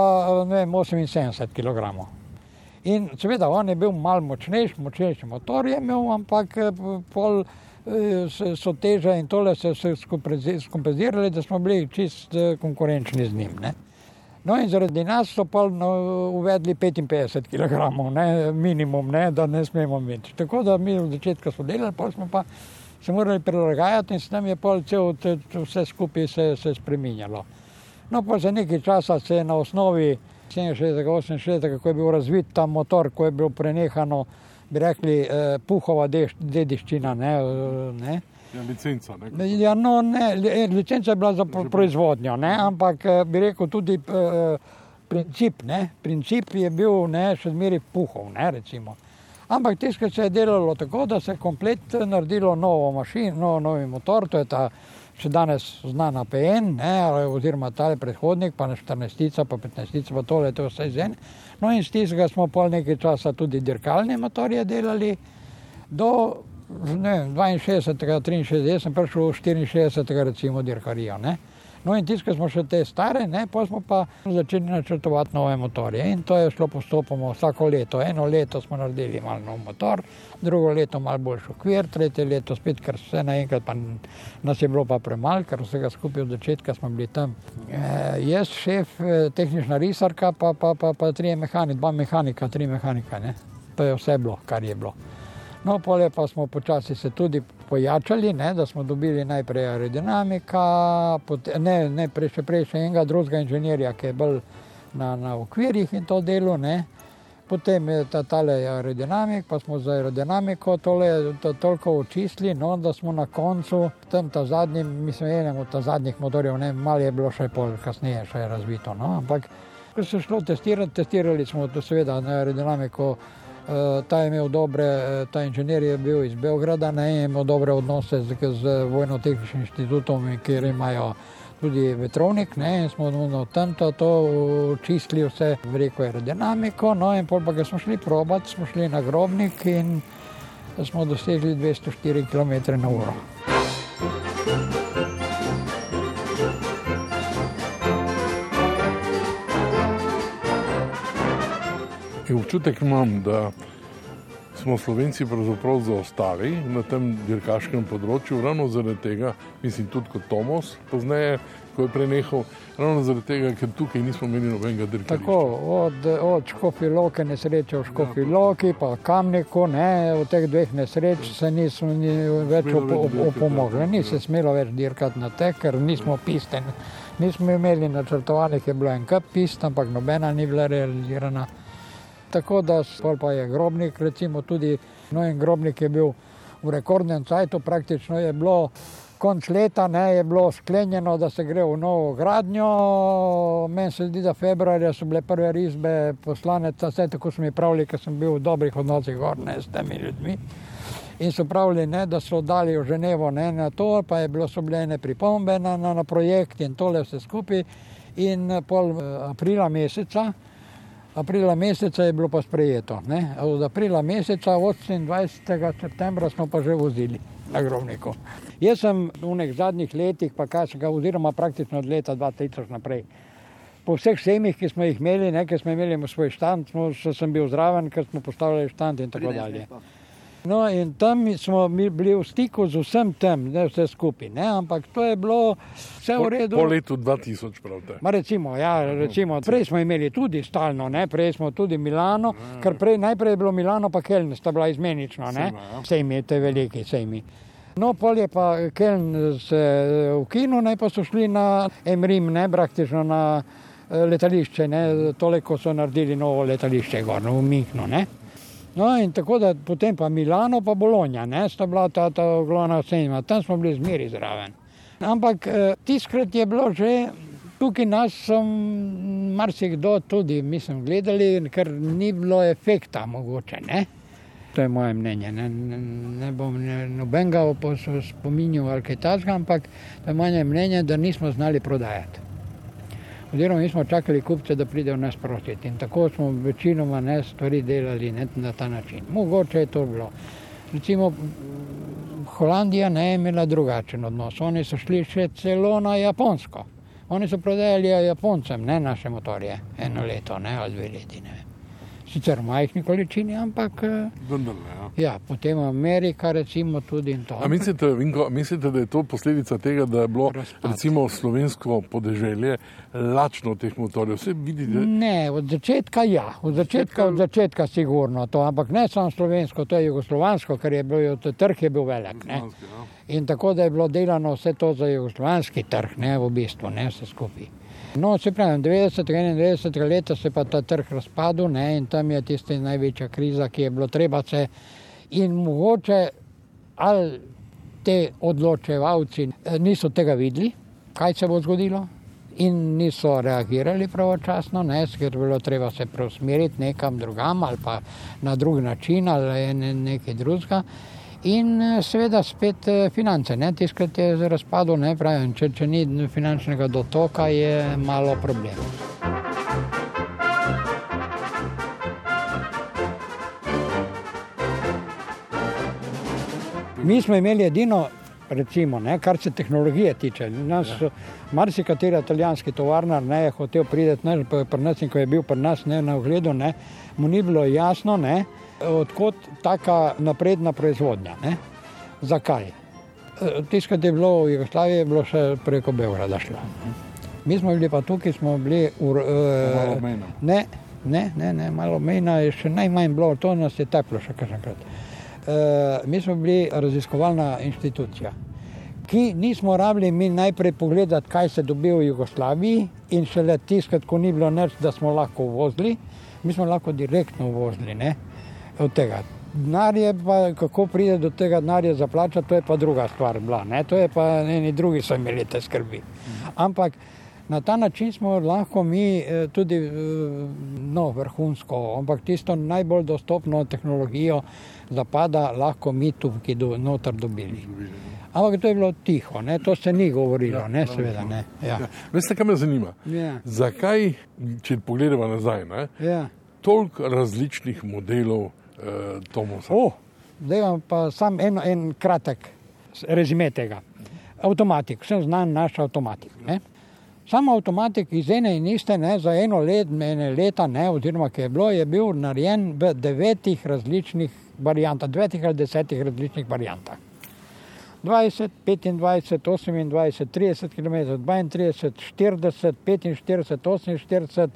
78 kg. In seveda, on je bil malo močnejši motor je imel, ampak pol so teže in tole se skompenzirali, da smo bili čist konkurenčni z njim. No in zaradi nas so pa uvedli 55 kg, minimum, da ne smemo imeti. Tako da mi v začetku smo delali, pa smo pa se morali prilagajati in s tem je pol vse skupaj se spreminjalo. No pa za nekaj časa se je na osnovi 67-68, ko je bil razvit ta motor, ko je bil prenehano, bi rekli, Puhova dediščina, Licenca, licenca je bila za proizvodnjo, ampak bi rekel tudi princip, princip je bil še zmeraj Puhov, recimo. Ampak tiskaj se je delalo tako, da se je komplet naredilo novo mašino, novi motor, to je ta še danes znana PN, oziroma tale predhodnik, pa 14, pa 15, pa tole, to vse zen. No in s tistega smo pol nekaj časa tudi dirkalne motorje delali, do 62, 63, sem prišel v 64, recimo dirkarijo, No in tiskaj smo še te stare, pa smo pa začeli načrtovati nove motorje in to je šlo postopoma vsako leto. Eno leto smo naredili malo nov motor, drugo leto malo boljši okvir, tretje leto spet, ker vse naenkrat pa nas je bilo pa premalo, ker vsega skupaj od začetka smo bili tam. Jaz, šef, tehnična risarka, pa 3 mehanika, 2 mehanika, 3 mehanika, To je vse bilo, kar je bilo. No, pole pa smo počasi se tudi pojačali, da smo dobili najprej aerodinamika, še prej enega drugega inženirja, ki je bolj na okvirjih in to delo, Potem je tale aerodinamik, pa smo za aerodinamiko toliko očistili, da smo na koncu, tam ta zadnji, mislim, enem od zadnjih motorjev, malo je bilo še pol kasneje še razvito, ampak ko se šlo testirali smo to seveda na aerodinamiko. Ta je imel ta inženir je bil iz Beograda, je imel dobre odnose z Vojno-tehničnim inštitutom, kjer imajo tudi vetrovnik, in smo tam to čistili vse, veliko aerodinamiko, in pol pa ga smo šli probati, smo šli na Grobnik in smo dosegli 204 km/h. Občutek imam, da smo Slovenci pravzaprav zaostali na tem dirkaškem področju, ravno zaradi tega, mislim tudi kot Tomos, pozneje, ko je prenehal, ravno zaradi tega, ker tukaj nismo imeli nobenega dirkališča. Tako, od Škofje Loke nesreče v Škofji Loki, pa Kamniku, od teh 2 nesreč se nismo več opomogli. Ni se smelo več dirkati na teh, ker nismo piste. Nismo imeli načrtovanih, je bilo en kup pist, ampak nobena ni bila realizirana. Tako da pa je Grobnik, recimo tudi, in Grobnik je bil v rekordnem cajtu, praktično je bilo konc leta, je bilo sklenjeno, da se gre v novo gradnjo. Meni se zdi, da februarja so bile prve risbe poslane, tako so mi pravili, ker sem bil v dobrih odnosih gor, s temi ljudmi. In so pravili, da so dali v Ženevo na to, pa so bile ene pripombe na projekt in tole vse skupaj. In pol aprila meseca je bilo pa sprejeto. Od aprila meseca, 28. septembra smo pa že vozili na Grobniku. Jaz sem v zadnjih letih, oziroma praktično od leta 2000 naprej, po vseh sejmih, ki smo jih imeli, ker smo imeli svoj štand, sem bil zraven, ker smo postavljali štand in tako dalje. No in tam smo bili v stiku z vsem tem, vse skupaj, ampak to je bilo vse v redu. Po letu 2000 pravte. Recimo, prej smo imeli tudi stalno, prej smo tudi Milano, ker najprej je bilo Milano pa Keln, sta bila izmenično, sejmi, te veliki sejmi. No, pol je pa Keln se ukinil, pa so šli na Emrim, praktično na letališče, toliko so naredili novo letališče gor, v Münchnu, No in tako da potem pa Milano pa Bologna, ne, sta bila ta glavna sejma, tam smo bili zmeri zraven. Ampak tiskrat je bilo že, tukaj nas so marsikdo tudi, mislim, gledali, ker ni bilo efekta mogoče, ne. To je moje mnenje, ne bom nobenega spominjal ali kaj takega, ampak to je moje mnenje, da nismo znali prodajati. Oziroma mi smo čakali kupce, da pridejo nas prositi in tako smo večinoma stvari delali na ta način. Mogoče je to bilo. Recimo Holandija je imela drugačen odnos, oni so šli še celo na Japonsko. Oni so prodajali Japoncem, ne naše motorje, 1 leto, ne, ali 2 leti, ne vem. Sicer v majhni količini, ampak ja, potem Amerika recimo tudi in to. A mislite, da je to posledica tega, da je bilo recimo slovensko podeželje lačno teh motorjev? Vse vidite? Ne, od začetka ja, od začetka sigurno to, ampak ne samo slovensko, to je jugoslovansko, ker je bil, trg je bil velik, ne. In tako da je bilo delano vse to za jugoslovanski trg, ne, v bistvu, ne, vse skupaj. No, se pravim, 90. 91. leta se pa ta trg razpadel, ne, in tam je tista največja kriza, ki je bilo treba se in mogoče ali te odločevalci niso tega videli, kaj se bo zgodilo in niso reagirali pravočasno, ne, ker je bilo treba se preusmeriti nekam drugam ali pa na drug način ali nekaj drugega. In seveda spet finance, ne, tiskrat je razpadel, ne, pravim, če ni finančnega dotoka, je malo problem. Mi smo imeli edino, recimo, ne, kar se tehnologije tiče, marsikatera italijanski tovarnar je hotel priti pri nas in ko je bil pri nas na ogledu, ne, mu ni bilo jasno, ne, odkot taka napredna proizvodnja, ne? Zakaj? Tiskrat je bilo v Jugoslaviji, je bilo še preko Beograda šlo. Mi smo bili pa tukaj, smo bili malo mejna. Ne, malo mejna je še najmanj bilo, to nas je teplo še kakšenkrat. Mi smo bili raziskovalna inštitucija, ki nismo rabili mi najprej pogledati, kaj se dobi v Jugoslaviji in šele tiskrat, ko ni bilo nič, da smo lahko uvozili, mi smo lahko direktno uvozili, ne? Od tega. Denar je pa, kako pride do tega denarja za plačati, to je pa druga stvar bila, ne? To je pa eni drugi so imeli te skrbi. Ampak na ta način smo lahko mi tudi, vrhunsko, ampak tisto najbolj dostopno tehnologijo zapada lahko mi tukaj noter dobili. Ampak to je bilo tiho, ne? To se ni govorilo, ne, seveda, ne. Ja. Veste, kaj me zanima? Ja. Zakaj, če pogledamo nazaj, ne? Ja. Toliko različnih modelov Tomosa? Zdaj vam pa sam en kratek rezime tega. Avtomatik, vsem znan naš avtomatik, ne? Samo avtomatik iz ene in iste, ne, za ene leta, ne, oziroma ki je bil narejen v 9 različnih variantah, 9 ali 10 različnih variantah. 20, 25, 28, 30 km, 32, 40, 45, 48,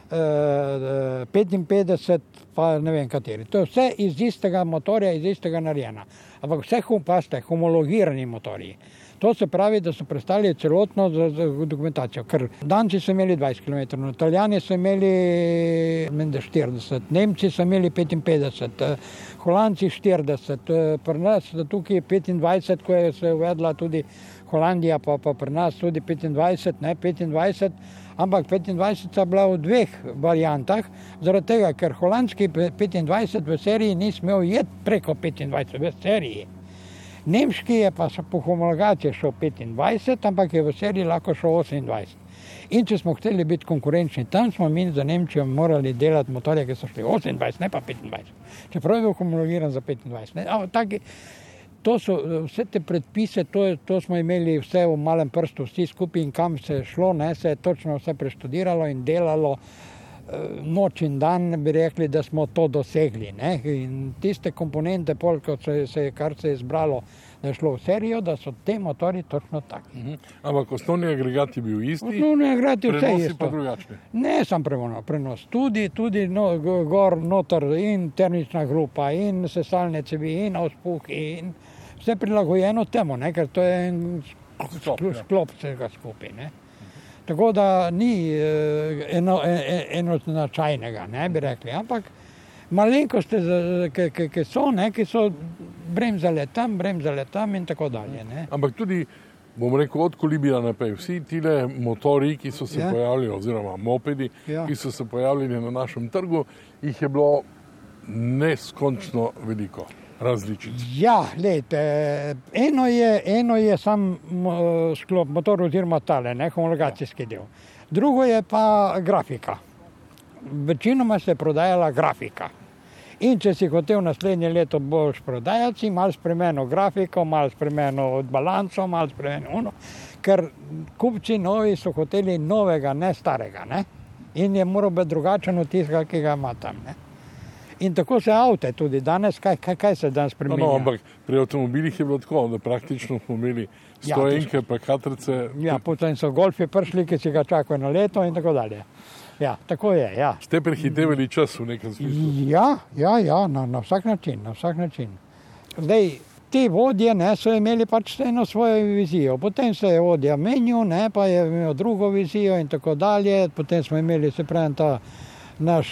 55, pa ne vem kateri. To je vse iz istega motorja, iz istega narejena. Ampak vse homologirani motorji. To se pravi, da so prestali celotno dokumentacijo, ker Danci so imeli 20 km, Italijani so imeli 40, Nemci so imeli 55, Holandci 40, pri nas tukaj 25, ko je se uvedla tudi Holandija, pa pri nas tudi 25, ne 25, ampak 25 sta bila v 2 variantah, zaradi tega, ker holandski 25 v seriji ni smel jeti preko 25 v seriji. Nemški je pa po homologaciji šel 25, ampak je v seriji lahko šel 28. In če smo hteli biti konkurenčni, tam smo mi za Nemčijo morali delati motorje, ki so šli 28, ne pa 25. Čeprav je bil homologiran za 25. Ne? To so vse te predpise, to smo imeli vse v malem prstu, vsi skupaj in kam se je šlo, ne, se je točno vse preštudiralo in delalo noč in dan, bi rekli, da smo to dosegli. Ne? In tiste komponente, kar se je zbralo, da je šlo v serijo, da so te motori točno taki. Ampak osnovni agregat je bil isti, osnovni agregat je vse prenosi pa drugačni. Ne samo prenos, tudi gor noter in termična grupa in sesalne cevi in auspuh in vse prilagojeno temu, ne? Ker to je en sklop vsega skupaj. Ne? Tako da ni enoznačajnega, ne bi rekli, ampak malenkosti, ki so bremzale tam in tako dalje. Ne. Ampak tudi, bom rekel, od Kolibija naprej, vsi tile motori, ki so se pojavili, oziroma mopedi, ki so se pojavili na našem trgu, jih je bilo neskončno veliko različic. Ja, lejte, eno je sam sklop motor oziroma tale, homologacijski del. Drugo je pa grafika. Večinoma se je prodajala grafika. In če si hotel naslednje leto boš prodajati, si malo spremenil grafiko, malo spremenil balanco, malo spremenil ono, ker kupci novi so hoteli novega, ne starega, ne? In je moral biti drugačen od tistega, ki ga ima tam, ne? In tako se avte tudi danes, kaj se danes spremenja? No, ampak pri avtomobilih je bilo tako, da praktično smo imeli stojenke, pa katrce. Ja, potem so golfi prišli, ki si ga čakajo na leto in tako dalje. Ja, tako je, ja. Ste prehitevali čas v nekem smislu? Ja, na vsak način. Zdaj, te vodje so imeli pač eno svojo vizijo, potem se je vodja menil, pa je imel drugo vizijo in tako dalje, potem smo imeli, se pravi, ta naš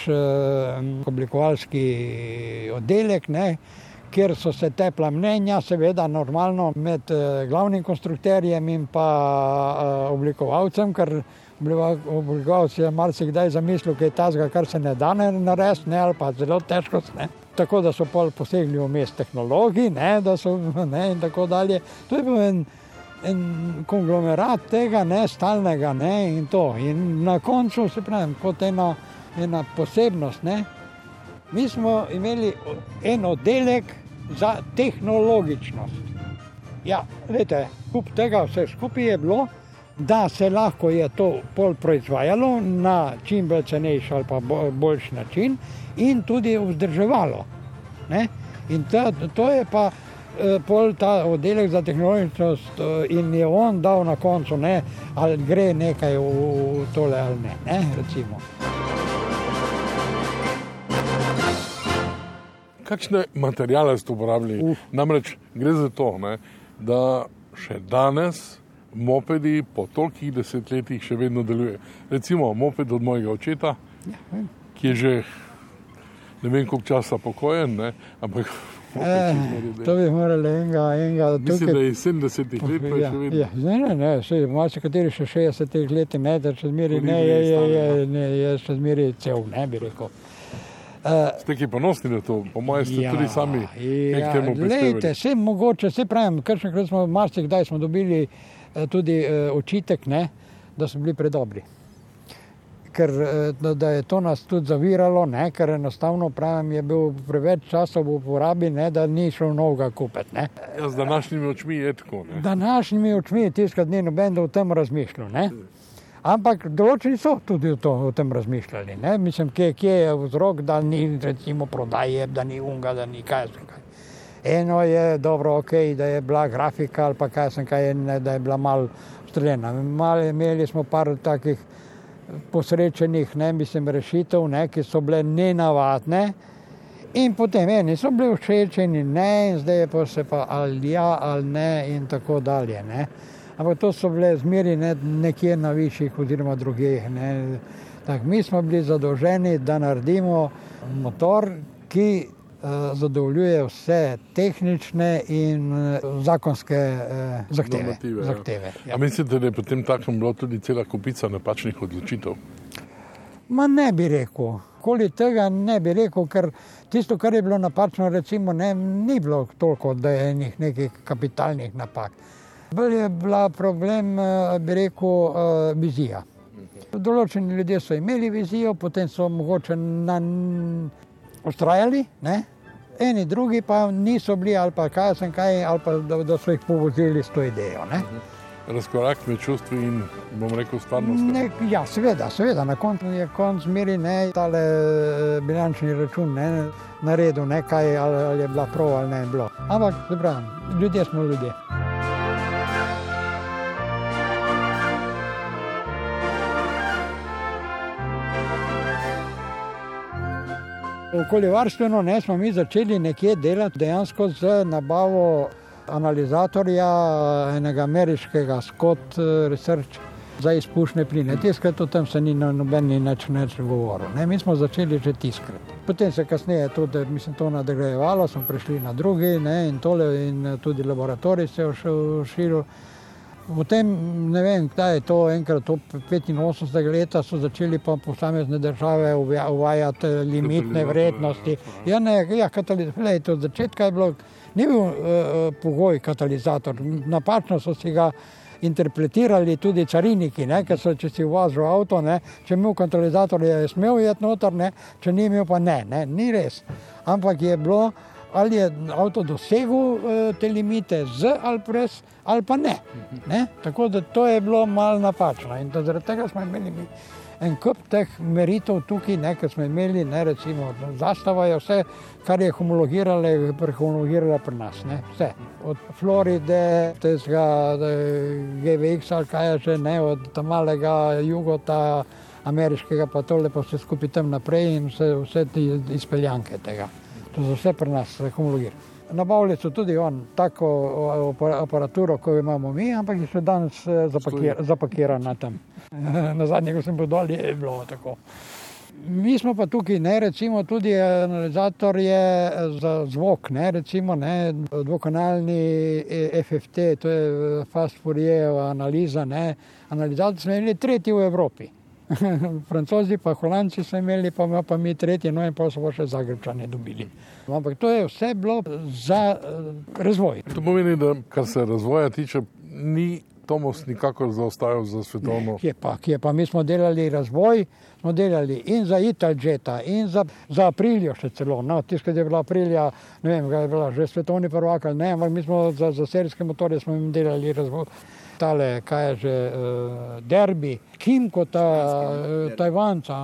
oblikovalski oddelek, kjer so se tepla mnenja, seveda normalno med glavnim konstrukterjem in pa oblikovalcem, ker oblikovalec je marsikdaj zamislil, kaj je tazga, kar se ne da narediti, ali pa zelo težko. Tako da so pol posegli vmes tehnologi, in tako dalje. To je bil en konglomerat tega, stalnega, in to. In na koncu, se pravim, kot ena posebnost, mi smo imeli en oddelek za tehnologičnost. Ja, veste, kup tega vse skupaj je bilo, da se lahko je to pol proizvajalo na čim bolj cenejši ali pa boljši način in tudi vzdrževalo. In to je pa pol ta oddelek za tehnologičnost in je on dal na koncu, ali gre nekaj v tole ali ne, recimo. Kakšne materijale ste uporabljali? Namreč gre za to, da še danes mopedi po tolikih desetletjih še vedno deluje. Recimo moped od mojega očeta, ki je že ne vem koliko časa pokojen, ampak to bi morali enega mislim, da je 70 let pa je še vedno. Ne, marsikateri še 60 let, da še zmeri je še zmeri cel, bi rekel. Ste ki ponosni na to, po mojem ste tudi sami k temu prispevali. Lejte, vse mogoče, vse pravim, kakšenkrat smo marsikdaj smo dobili tudi očitek, da so bili predobri. Ker da je to nas tudi zaviralo, ker enostavno pravim, je bil preveč časa v uporabi, da ni šel novega kupiti. Ja, z današnjimi očmi je tako. Današnjimi očmi tiskrat ni noben, da o tem razmišljal. Ampak določeni so tudi o tem razmišljali. Mislim, kje je vzrok, da ni recimo prodaje, da ni unga, da ni kaj. Eno je dobro, da je bila grafika ali pa da je bila malo streljena. Imeli smo par takih posrečenih, rešitev, ki so bile nenavadne in potem eni so bili všečeni, in zdaj pa se pa ali ja ali ne in tako dalje. Ampak to so bile zmeri nekje na višjih oziroma drugih. Mi smo bili zadolženi, da naredimo motor, ki zadovoljuje vse tehnične in zakonske zahteve. A mislite, da je potem takem bilo tudi cela kupica napačnih odločitev? Ma ne bi rekel. Okoli tega ne bi rekel, ker tisto, kar je bilo napačno, recimo, ni bilo toliko, da je nekih kapitalnih napak. Bolj je bila problem, bi rekel, vizija. Določeni ljudje so imeli vizijo, potem so mogoče ustrajali, eni drugi pa niso bili ali pa ali pa da so jih povozili s to idejo. Razkorak med čustvi in, bom rekel, stvarnostjo. Ja, seveda, na koncu je konc zmeri tale bilančni račun naredil, kaj ali je bila prav ali ne bilo. Ampak, ljudje smo ljudje. Okoljevarstveno smo mi začeli nekje delati dejansko z nabavo analizatorja enega ameriškega Scott Research za izpušne pline. Tiskrat o tem se ni noben nič govoril. Ne? Mi smo začeli že tiskrat. Potem se kasneje tudi, to nadaljevalo, smo prišli na drugi, ne? in tudi laboratorij se je širil. Potem, ne vem, kdaj je to, enkrat od 85. leta so začeli pa posamezne države uvajati limitne vrednosti. Od začetka je bilo, ni bil pogoj katalizator, napačno so si ga interpretirali tudi cariniki, ne, ker so, če si uvozil avto, ne, če imel katalizator, je smel jeti noter, ne, če ni imel pa ne, ni res. Ampak je bilo, ali je avto dosegel te limite z ali brez, ali pa ne. Tako da to je bilo malo napačno in zaradi tega smo imeli en kup teh meritev tukaj, ker smo imeli, recimo, zastava je vse, kar je homologirala pri nas, vse. Od Floride, tega GVX ali kaj je že, od tam malega jugota ameriškega, pa tole pa vse skupaj tam naprej in vse te izpeljanke tega. To so vse pri nas homologirali. Nabavili so tudi tako aparaturo, kot imamo mi, ampak je še danes zapakirana tam. Na zadnje, ko sem bil dol, je bilo tako. Mi smo pa tukaj, recimo tudi analizator je za zvok, recimo dvokanalni FFT, to je Fast Fourier analiza, analizator smo imeli tretji v Evropi. Francozi pa Holandci so imeli, pa mi tretji, in pa so še Zagrebčani dobili. Ampak to je vse bilo za razvoj. To pomeni, da kar se razvoja tiče, ni Tomos nikakor zaostajal za svetovno. Kje pa mi smo delali razvoj, smo delali in za Italjeta, in za Aprilio še celo. Tiskaj je bila Aprilija, ne vem, je bila že svetovni prvak ali ne, ampak mi smo za serijske motorje smo jim delali razvoj. Tale, kaj je že, Derbi, Kimco, Tajvanca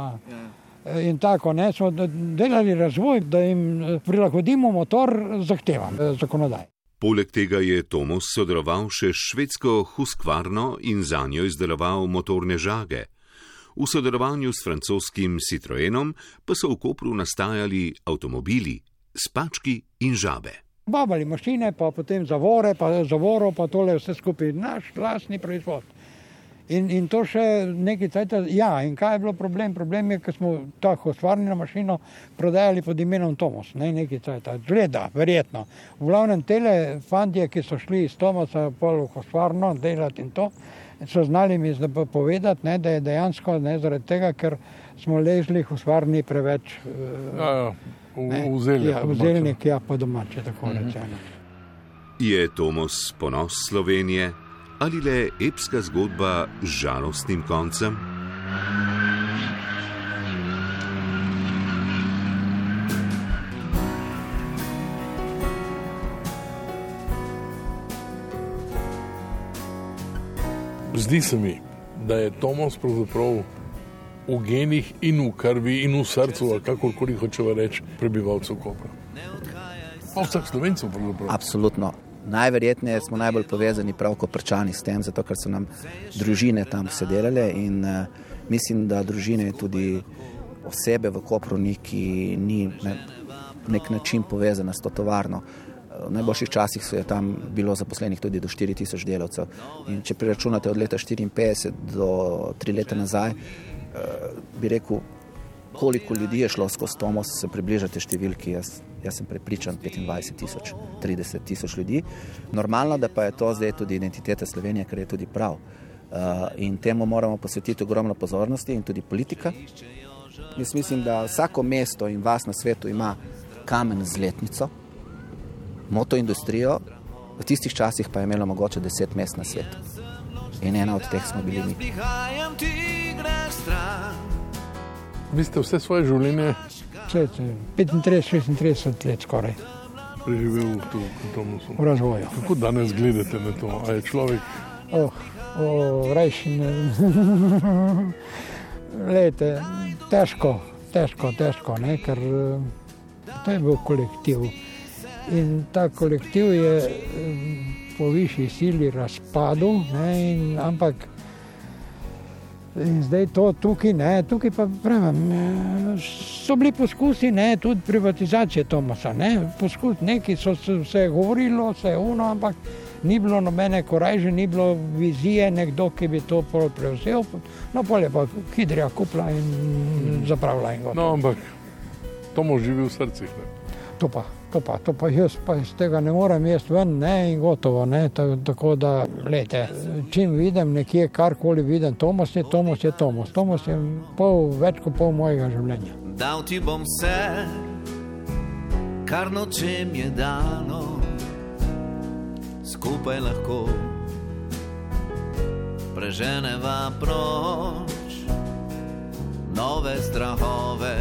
in tako, smo delali razvoj, da jim prilagodimo motor zahtevam zakonodaje. Poleg tega je Tomos sodeloval še s švedsko Husqvarno in zanjo izdeloval motorne žage. V sodelovanju s francoskim Citroenom pa so v Kopru nastajali avtomobili, spački in žabe. Babali mašine, pa potem zavoro, pa tole vse skupaj, naš lastni proizvod. In to še nekaj cajta, in kaj je bilo problem? Problem je, ker smo ta Husqvarno mašino prodajali pod imenom Tomos, nekaj cajta, gleda, verjetno. V glavnem tele fantje, ki so šli iz Tomosa pol v Husqvarno delati in to, so znali mi povedati, da je dejansko zaradi tega, ker smo lezli Husqvarni preveč vzelnik, pa domače, tako rečeno. Je Tomos ponos Slovenije ali le epska zgodba z žalostnim koncem? Zdi se mi, da je Tomos pravzaprav v genih in v krvi in v srcu, kakorkoli hočeva reči, prebivalcev Kopra. Pa vseh Slovencev pravzaprav. Absolutno. Najverjetneje smo najbolj povezani prav Koprčani s tem, zato ker so nam družine tam vse delale in mislim, da družine tudi osebe v Kopru ni nek način povezana s to tovarno. V najboljših časih so je tam bilo zaposlenih tudi do 4000 delavcev. In če preračunate od leta 1954 do 3 leta nazaj, bi rekel, koliko ljudi je šlo skozi Tomos, se približate številki, jaz sem prepričan 25 000, 30 000 ljudi. Normalno, da pa je to zdaj tudi identiteta Slovenije, kar je tudi prav. In temu moramo posvetiti ogromno pozornosti in tudi politika. Jaz mislim, da vsako mesto in vas na svetu ima kamen z letnico, motoindustrijo, v tistih časih pa je imelo mogoče 10 mest na svetu. In ena od teh smo bili mi. Vi ste vse svoje življenje 35-36 let skoraj preživel tu v Tomosu. V razvoju. Kako danes gledate na to? A je človek? Rajši ne. Lejte, težko, ker to je bil kolektiv. In ta kolektiv je po višji sili razpadel, ampak in zdaj to tukaj pa pravim, so bili poskusi, tudi privatizacije Tomosa, nekaj so se govorilo, ampak Ni bilo nobene korajže, ni bilo vizije, nekdo, ki bi to prevzel. No, pol je pa Hidrija kupila in zapravila in gotovo. No, ampak Tomo živi v srcih. Ne? To pa jaz pa iz tega ne morem jesti ven, ne, in gotovo, ne, tako da, lejte, čim vidim nekje, karkoli vidim, Tomos je Tomos. Tomos je več kot pol mojega življenja. Dal ti bom vse, kar nočem je dano, skupaj lahko preženeva proč nove strahove.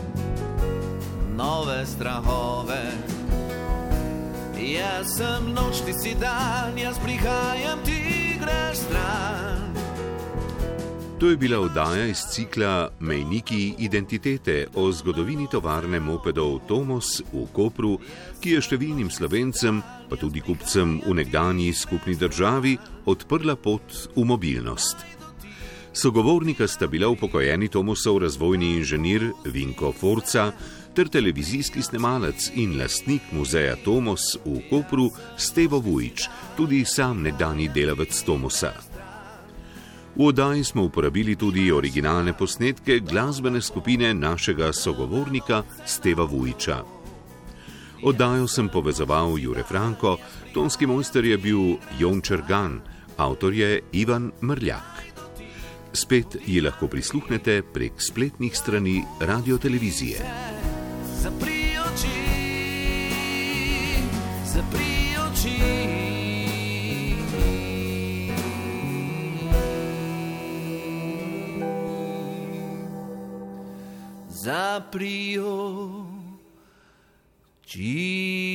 Jaz sem noč, ti si dan, jaz prihajam, ti greš stran. To je bila oddaja iz cikla Mejniki identitete o zgodovini tovarne mopedov Tomos v Kopru, ki je številnim Slovencem, pa tudi kupcem v nekdanji skupni državi, odprla pot v mobilnost. Sogovornika sta bila upokojeni Tomosov razvojni inženir Vinko Forca ter televizijski snemalec in lastnik muzeja Tomos v Kopru Stevo Vujič, tudi sam nekdanji delavec Tomosa. V oddaji smo uporabili tudi originalne posnetke glasbene skupine našega sogovornika Steva Vujiča. Oddajo sem povezoval Jure Franko, tonski mojster je bil Jon Čergan, avtor je Ivan Mrljak. Spet ji lahko prisluhnete prek spletnih strani radiotelevizije. Zapri oči. Zapri oči.